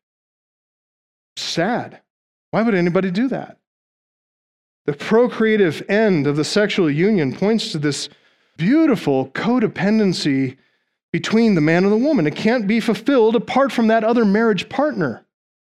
Sad. Why would anybody do that? The procreative end of the sexual union points to this beautiful codependency between the man and the woman. It can't be fulfilled apart from that other marriage partner.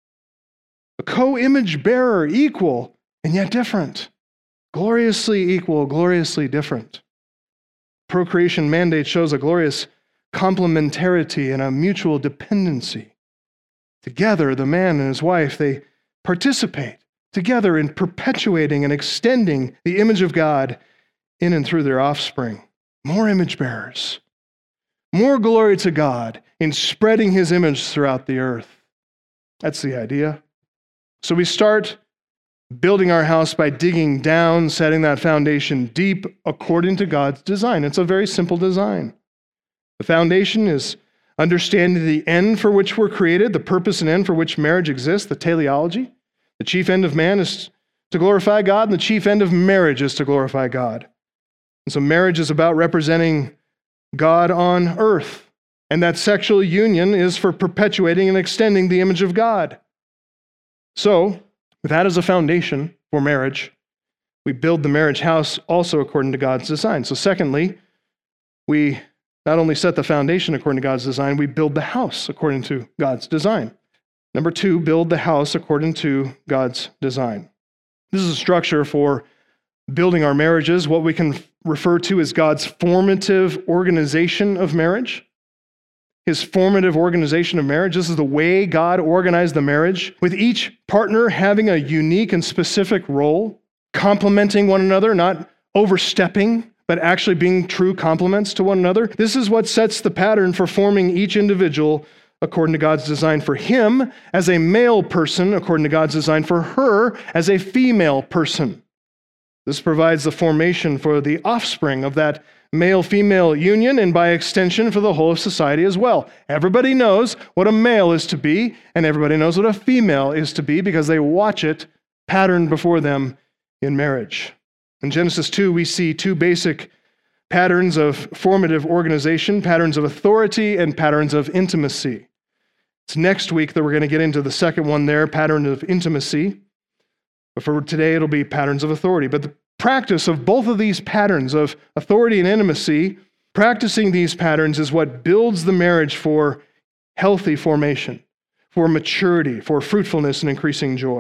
A co-image bearer, equal and yet different. Gloriously equal, gloriously different. Procreation mandate shows a glorious complementarity and a mutual dependency. Together, the man and his wife, they participate together in perpetuating and extending the image of God in and through their offspring. More image bearers. More glory to God in spreading his image throughout the earth. That's the idea. So we start building our house by digging down, setting that foundation deep according to God's design. It's a very simple design. The foundation is understanding the end for which we're created, the purpose and end for which marriage exists, the teleology. The chief end of man is to glorify God, and the chief end of marriage is to glorify God. And so marriage is about representing God on earth, and that sexual union is for perpetuating and extending the image of God. So, with that as a foundation for marriage, we build the marriage house also according to God's design. So secondly, we not only set the foundation according to God's design, we build the house according to God's design. Number two, build the house according to God's design. This is a structure for building our marriages, what we can refer to as God's formative organization of marriage. His formative organization of marriage. This is the way God organized the marriage, with each partner having a unique and specific role, complementing one another, not overstepping, but actually being true complements to one another. This is what sets the pattern for forming each individual according to God's design for him as a male person, according to God's design for her as a female person. This provides the formation for the offspring of that male-female union, and by extension for the whole of society as well. Everybody knows what a male is to be, and everybody knows what a female is to be because they watch it patterned before them in marriage. In Genesis two, we see two basic patterns of formative organization, patterns of authority, and patterns of intimacy. It's next week that we're going to get into the second one there, pattern of intimacy. But for today, it'll be patterns of authority. But the practice of both of these patterns of authority and intimacy, practicing these patterns is what builds the marriage for healthy formation, for maturity, for fruitfulness and increasing joy.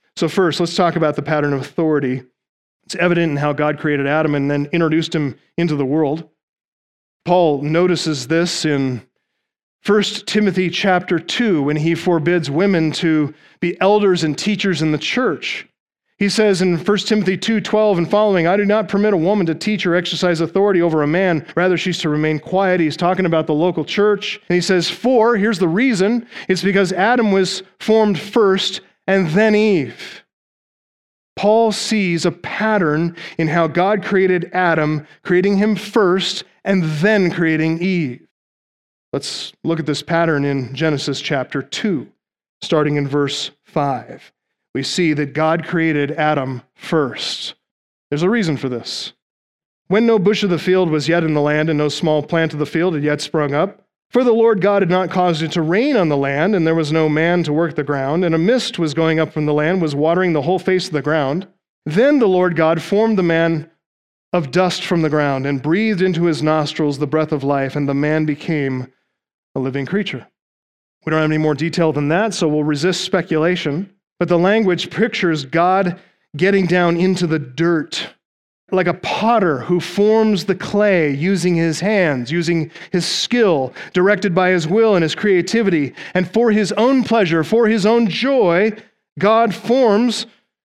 So first, let's talk about the pattern of authority. It's evident in how God created Adam and then introduced him into the world. Paul notices this in First Timothy chapter two when he forbids women to be elders and teachers in the church. He says in First Timothy two twelve and following, I do not permit a woman to teach or exercise authority over a man. Rather, she's to remain quiet. He's talking about the local church. And he says, for, here's the reason, it's because Adam was formed first and then Eve. Paul sees a pattern in how God created Adam, creating him first and then creating Eve. Let's look at this pattern in Genesis chapter two, starting in verse five. We see that God created Adam first. There's a reason for this. When no bush of the field was yet in the land, and no small plant of the field had yet sprung up, for the Lord God had not caused it to rain on the land, and there was no man to work the ground, and a mist was going up from the land, was watering the whole face of the ground. Then the Lord God formed the man of dust from the ground, and breathed into his nostrils the breath of life, and the man became a living creature. We don't have any more detail than that, so we'll resist speculation. But the language pictures God getting down into the dirt, like a potter who forms the clay using his hands, using his skill, directed by his will and his creativity. And for his own pleasure, for his own joy, God forms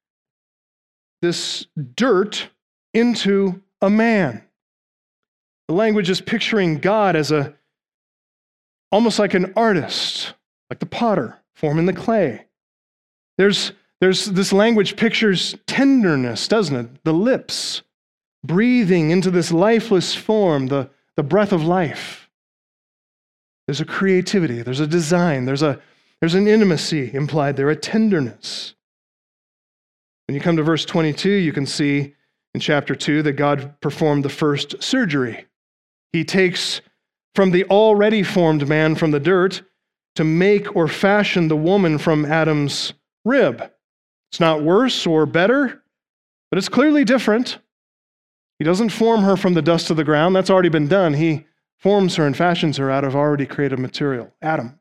this dirt into a man. The language is picturing God as a almost like an artist, like the potter forming the clay. There's, there's this language pictures tenderness, doesn't it? The lips breathing into this lifeless form, the, the breath of life. There's a creativity, there's a design, there's, a, there's an intimacy implied there, a tenderness. When you come to verse twenty-two, you can see in chapter two that God performed the first surgery. He takes from the already formed man from the dirt to make or fashion the woman from Adam's rib. It's not worse or better, but it's clearly different. He doesn't form her from the dust of the ground. That's already been done. He forms her and fashions her out of already created material, Adam.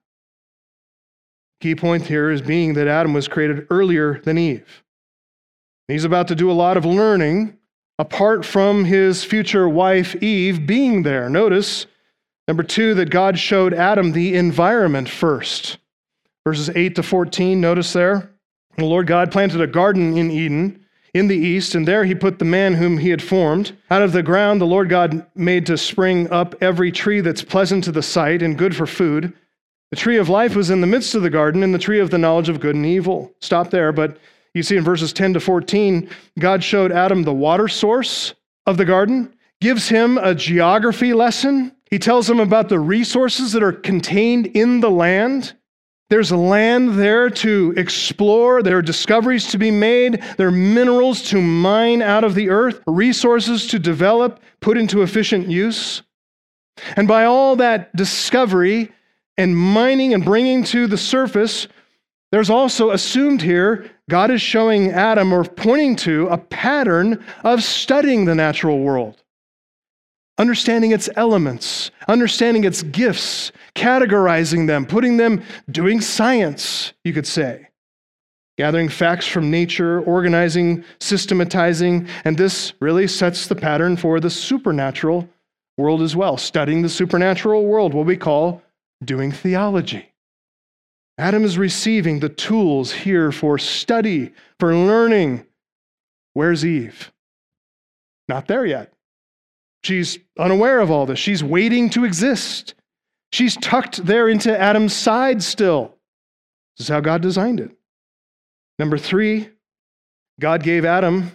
Key point here is being that Adam was created earlier than Eve. He's about to do a lot of learning apart from his future wife, Eve, being there. Notice, number two, that God showed Adam the environment first. Verses eight to fourteen, notice there. The Lord God planted a garden in Eden, in the east, and there he put the man whom he had formed. Out of the ground the Lord God made to spring up every tree that's pleasant to the sight and good for food. The tree of life was in the midst of the garden, and the tree of the knowledge of good and evil. Stop there, but you see in verses ten to fourteen, God showed Adam the water source of the garden, gives him a geography lesson. He tells him about the resources that are contained in the land. There's land there to explore. There are discoveries to be made. There are minerals to mine out of the earth, resources to develop, put into efficient use. And by all that discovery and mining and bringing to the surface, there's also assumed here, God is showing Adam or pointing to a pattern of studying the natural world. Understanding its elements, understanding its gifts, categorizing them, putting them, doing science, you could say. Gathering facts from nature, organizing, systematizing, and this really sets the pattern for the supernatural world as well. Studying the supernatural world, what we call doing theology. Adam is receiving the tools here for study, for learning. Where's Eve? Not there yet. She's unaware of all this. She's waiting to exist. She's tucked there into Adam's side still. This is how God designed it. Number three, God gave Adam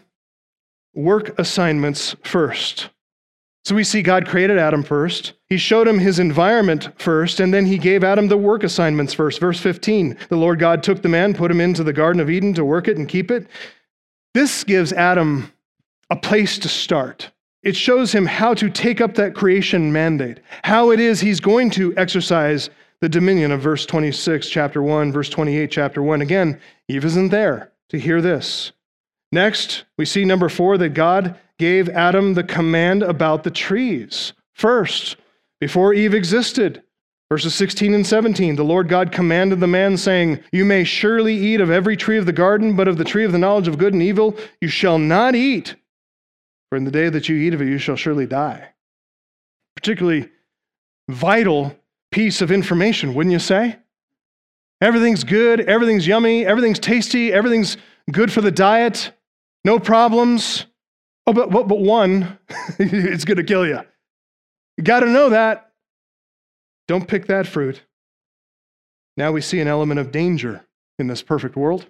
work assignments first. So we see God created Adam first. He showed him his environment first, and then he gave Adam the work assignments first. Verse fifteen, the Lord God took the man, put him into the Garden of Eden to work it and keep it. This gives Adam a place to start. It shows him how to take up that creation mandate, how it is he's going to exercise the dominion of verse twenty-six, chapter one, verse twenty-eight, chapter one. Again, Eve isn't there to hear this. Next, we see number four, that God gave Adam the command about the trees first, before Eve existed. Verses sixteen and seventeen, the Lord God commanded the man, saying, "You may surely eat of every tree of the garden, but of the tree of the knowledge of good and evil you shall not eat, for in the day that you eat of it you shall surely die." Particularly vital piece of information, wouldn't you say? Everything's good, everything's yummy, everything's tasty, everything's good for the diet, no problems. Oh, but, but, but one, it's going to kill you. You got to know that. Don't pick that fruit. Now we see an element of danger in this perfect world.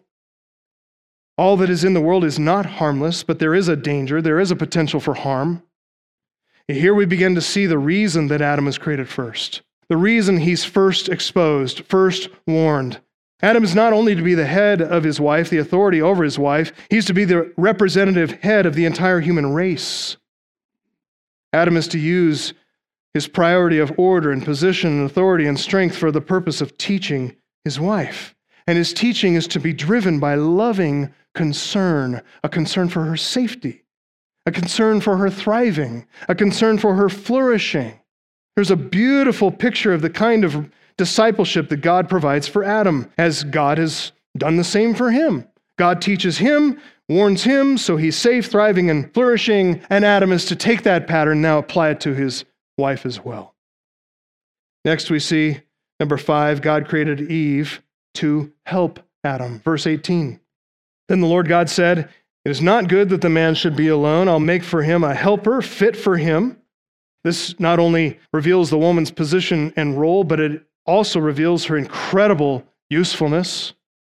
All that is in the world is not harmless, but there is a danger, there is a potential for harm. Here we begin to see the reason that Adam was created first. The reason he's first exposed, first warned. Adam is not only to be the head of his wife, the authority over his wife, he's to be the representative head of the entire human race. Adam is to use his priority of order and position and authority and strength for the purpose of teaching his wife. And his teaching is to be driven by loving concern, a concern for her safety, a concern for her thriving, a concern for her flourishing. There's a beautiful picture of the kind of discipleship that God provides for Adam, as God has done the same for him. God teaches him, warns him, so he's safe, thriving, and flourishing, and Adam is to take that pattern, now apply it to his wife as well. Next we see, number five, God created Eve to help Adam. Verse eighteen. Then the Lord God said, "It is not good that the man should be alone. I'll make for him a helper fit for him." This not only reveals the woman's position and role, but it also reveals her incredible usefulness.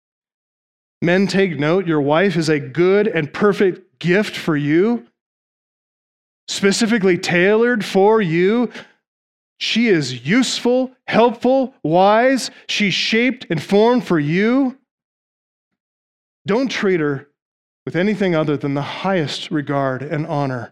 Men, take note, your wife is a good and perfect gift for you, specifically tailored for you. She is useful, helpful, wise. She's shaped and formed for you. Don't treat her with anything other than the highest regard and honor.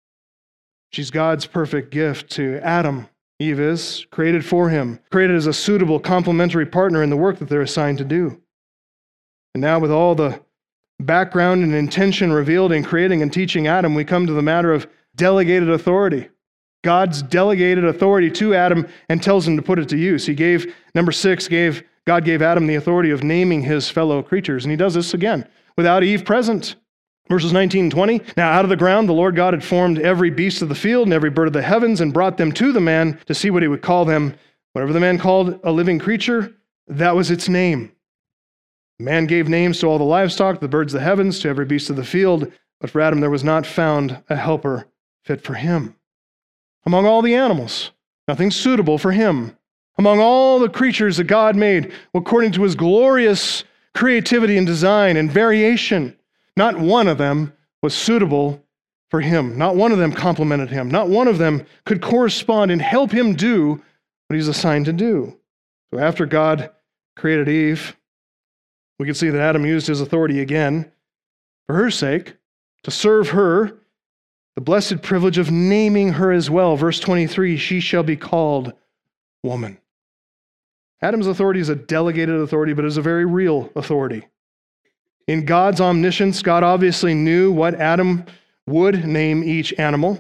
She's God's perfect gift to Adam. Eve is created for him, created as a suitable complementary partner in the work that they're assigned to do. And now with all the background and intention revealed in creating and teaching Adam, we come to the matter of delegated authority. God's delegated authority to Adam and tells him to put it to use. He gave, number six, gave God gave Adam the authority of naming his fellow creatures. And he does this again, without Eve present. Verses nineteen and twenty, now out of the ground the Lord God had formed every beast of the field and every bird of the heavens and brought them to the man to see what he would call them. Whatever the man called a living creature, that was its name. The man gave names to all the livestock, the birds of the heavens, to every beast of the field. But for Adam there was not found a helper fit for him. Among all the animals, nothing suitable for him. Among all the creatures that God made, according to his glorious creativity and design and variation, not one of them was suitable for him. Not one of them complemented him. Not one of them could correspond and help him do what he's assigned to do. So after God created Eve, we can see that Adam used his authority again for her sake, to serve her, the blessed privilege of naming her as well. Verse twenty-three, she shall be called woman. Adam's authority is a delegated authority, but is a very real authority. In God's omniscience, God obviously knew what Adam would name each animal.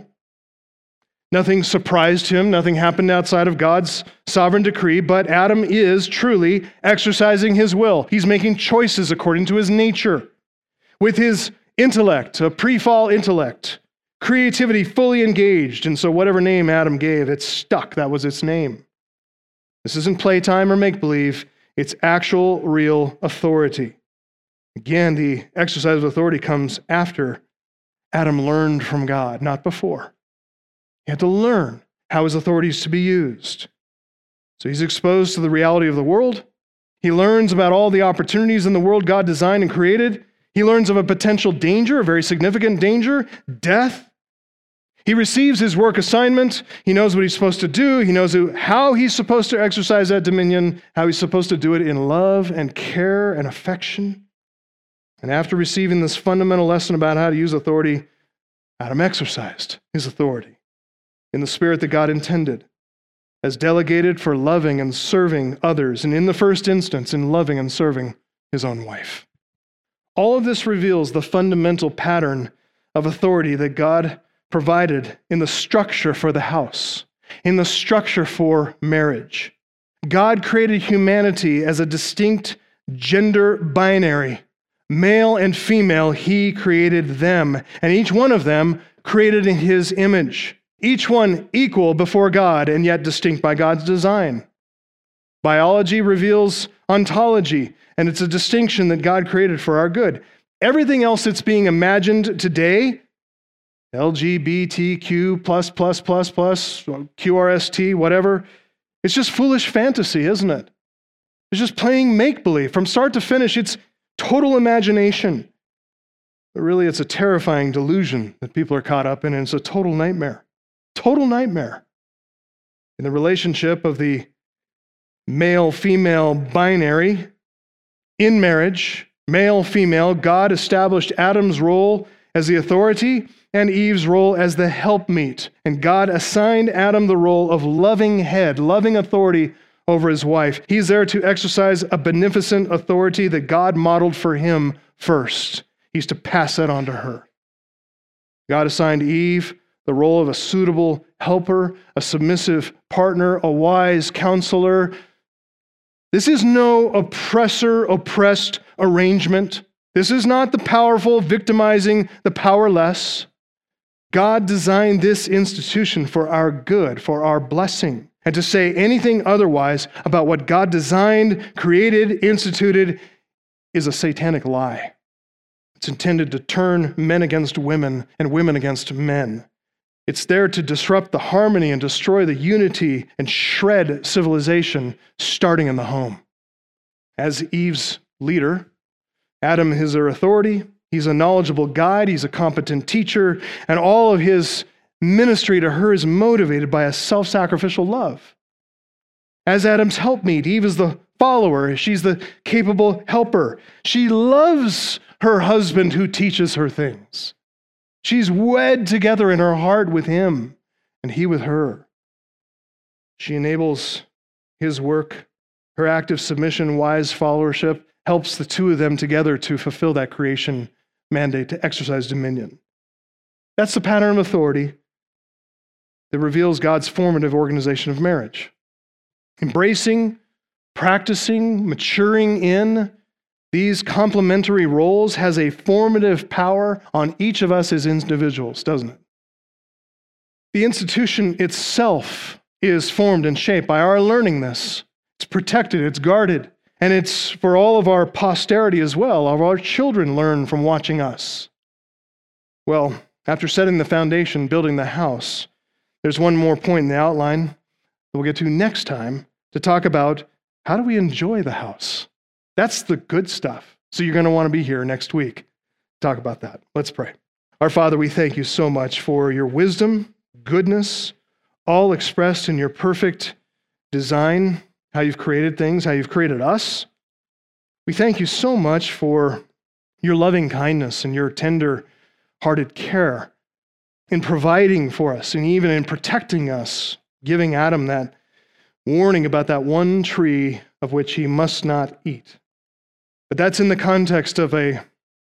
Nothing surprised him. Nothing happened outside of God's sovereign decree, but Adam is truly exercising his will. He's making choices according to his nature. With his intellect, a pre-fall intellect, creativity fully engaged, and so whatever name Adam gave, it stuck. That was its name. This isn't playtime or make-believe. It's actual, real authority. Again, the exercise of authority comes after Adam learned from God, not before. He had to learn how his authority is to be used. So he's exposed to the reality of the world. He learns about all the opportunities in the world God designed and created. He learns of a potential danger, a very significant danger, death. He receives his work assignment. He knows what he's supposed to do. He knows how he's supposed to exercise that dominion, how he's supposed to do it in love and care and affection. And after receiving this fundamental lesson about how to use authority, Adam exercised his authority in the spirit that God intended, as delegated for loving and serving others, and in the first instance, in loving and serving his own wife. All of this reveals the fundamental pattern of authority that God provided in the structure for the house, in the structure for marriage. God created humanity as a distinct gender binary. Male and female, he created them, and each one of them created in his image. Each one equal before God and yet distinct by God's design. Biology reveals ontology, and it's a distinction that God created for our good. Everything else that's being imagined today, L G B T Q plus, plus, plus, plus, Q R S T, whatever, it's just foolish fantasy, isn't it? It's just playing make-believe. From start to finish, it's total imagination. But really, it's a terrifying delusion that people are caught up in, and it's a total nightmare. Total nightmare. In the relationship of the male-female binary, in marriage, male-female, God established Adam's role as the authority and Eve's role as the helpmeet. And God assigned Adam the role of loving head, loving authority over his wife. He's there to exercise a beneficent authority that God modeled for him first. He's to pass that on to her. God assigned Eve the role of a suitable helper, a submissive partner, a wise counselor. This is no oppressor-oppressed arrangement. This is not the powerful victimizing the powerless. God designed this institution for our good, for our blessing. And to say anything otherwise about what God designed, created, instituted is a satanic lie. It's intended to turn men against women and women against men. It's there to disrupt the harmony and destroy the unity and shred civilization, starting in the home. As Eve's leader, Adam is her authority. He's a knowledgeable guide. He's a competent teacher. And all of his ministry to her is motivated by a self-sacrificial love. As Adam's helpmeet, Eve is the follower. She's the capable helper. She loves her husband who teaches her things. She's wed together in her heart with him, and he with her. She enables his work. Her active submission, wise followership, helps the two of them together to fulfill that creation mandate, to exercise dominion. That's the pattern of authority that reveals God's formative organization of marriage. Embracing, practicing, maturing in these complementary roles has a formative power on each of us as individuals, doesn't it? The institution itself is formed and shaped by our learning this. It's protected, it's guarded, and it's for all of our posterity as well. All of our children learn from watching us. Well, after setting the foundation, building the house, there's one more point in the outline that we'll get to next time to talk about how do we enjoy the house. That's the good stuff. So you're going to want to be here next week to talk about that. Let's pray. Our Father, we thank you so much for your wisdom, goodness, all expressed in your perfect design, how you've created things, how you've created us. We thank you so much for your loving kindness and your tender-hearted care in providing for us and even in protecting us, giving Adam that warning about that one tree of which he must not eat. But that's in the context of a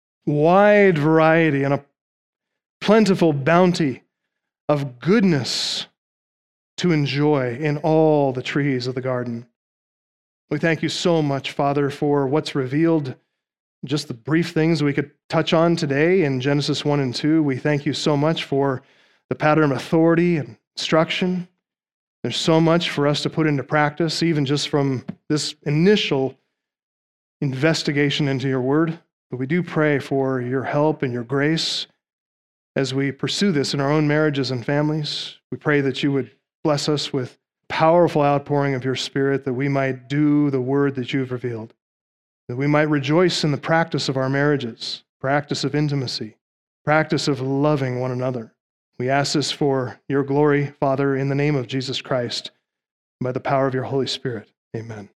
wide variety and a plentiful bounty of goodness to enjoy in all the trees of the garden. We thank you so much, Father, for what's revealed, just the brief things we could touch on today in Genesis one and two. We thank you so much for the pattern of authority and instruction. There's so much for us to put into practice, even just from this initial investigation into your word. But we do pray for your help and your grace as we pursue this in our own marriages and families. We pray that you would bless us with powerful outpouring of your Spirit, that we might do the word that you've revealed, that we might rejoice in the practice of our marriages, practice of intimacy, practice of loving one another. We ask this for your glory, Father, in the name of Jesus Christ, by the power of your Holy Spirit. Amen.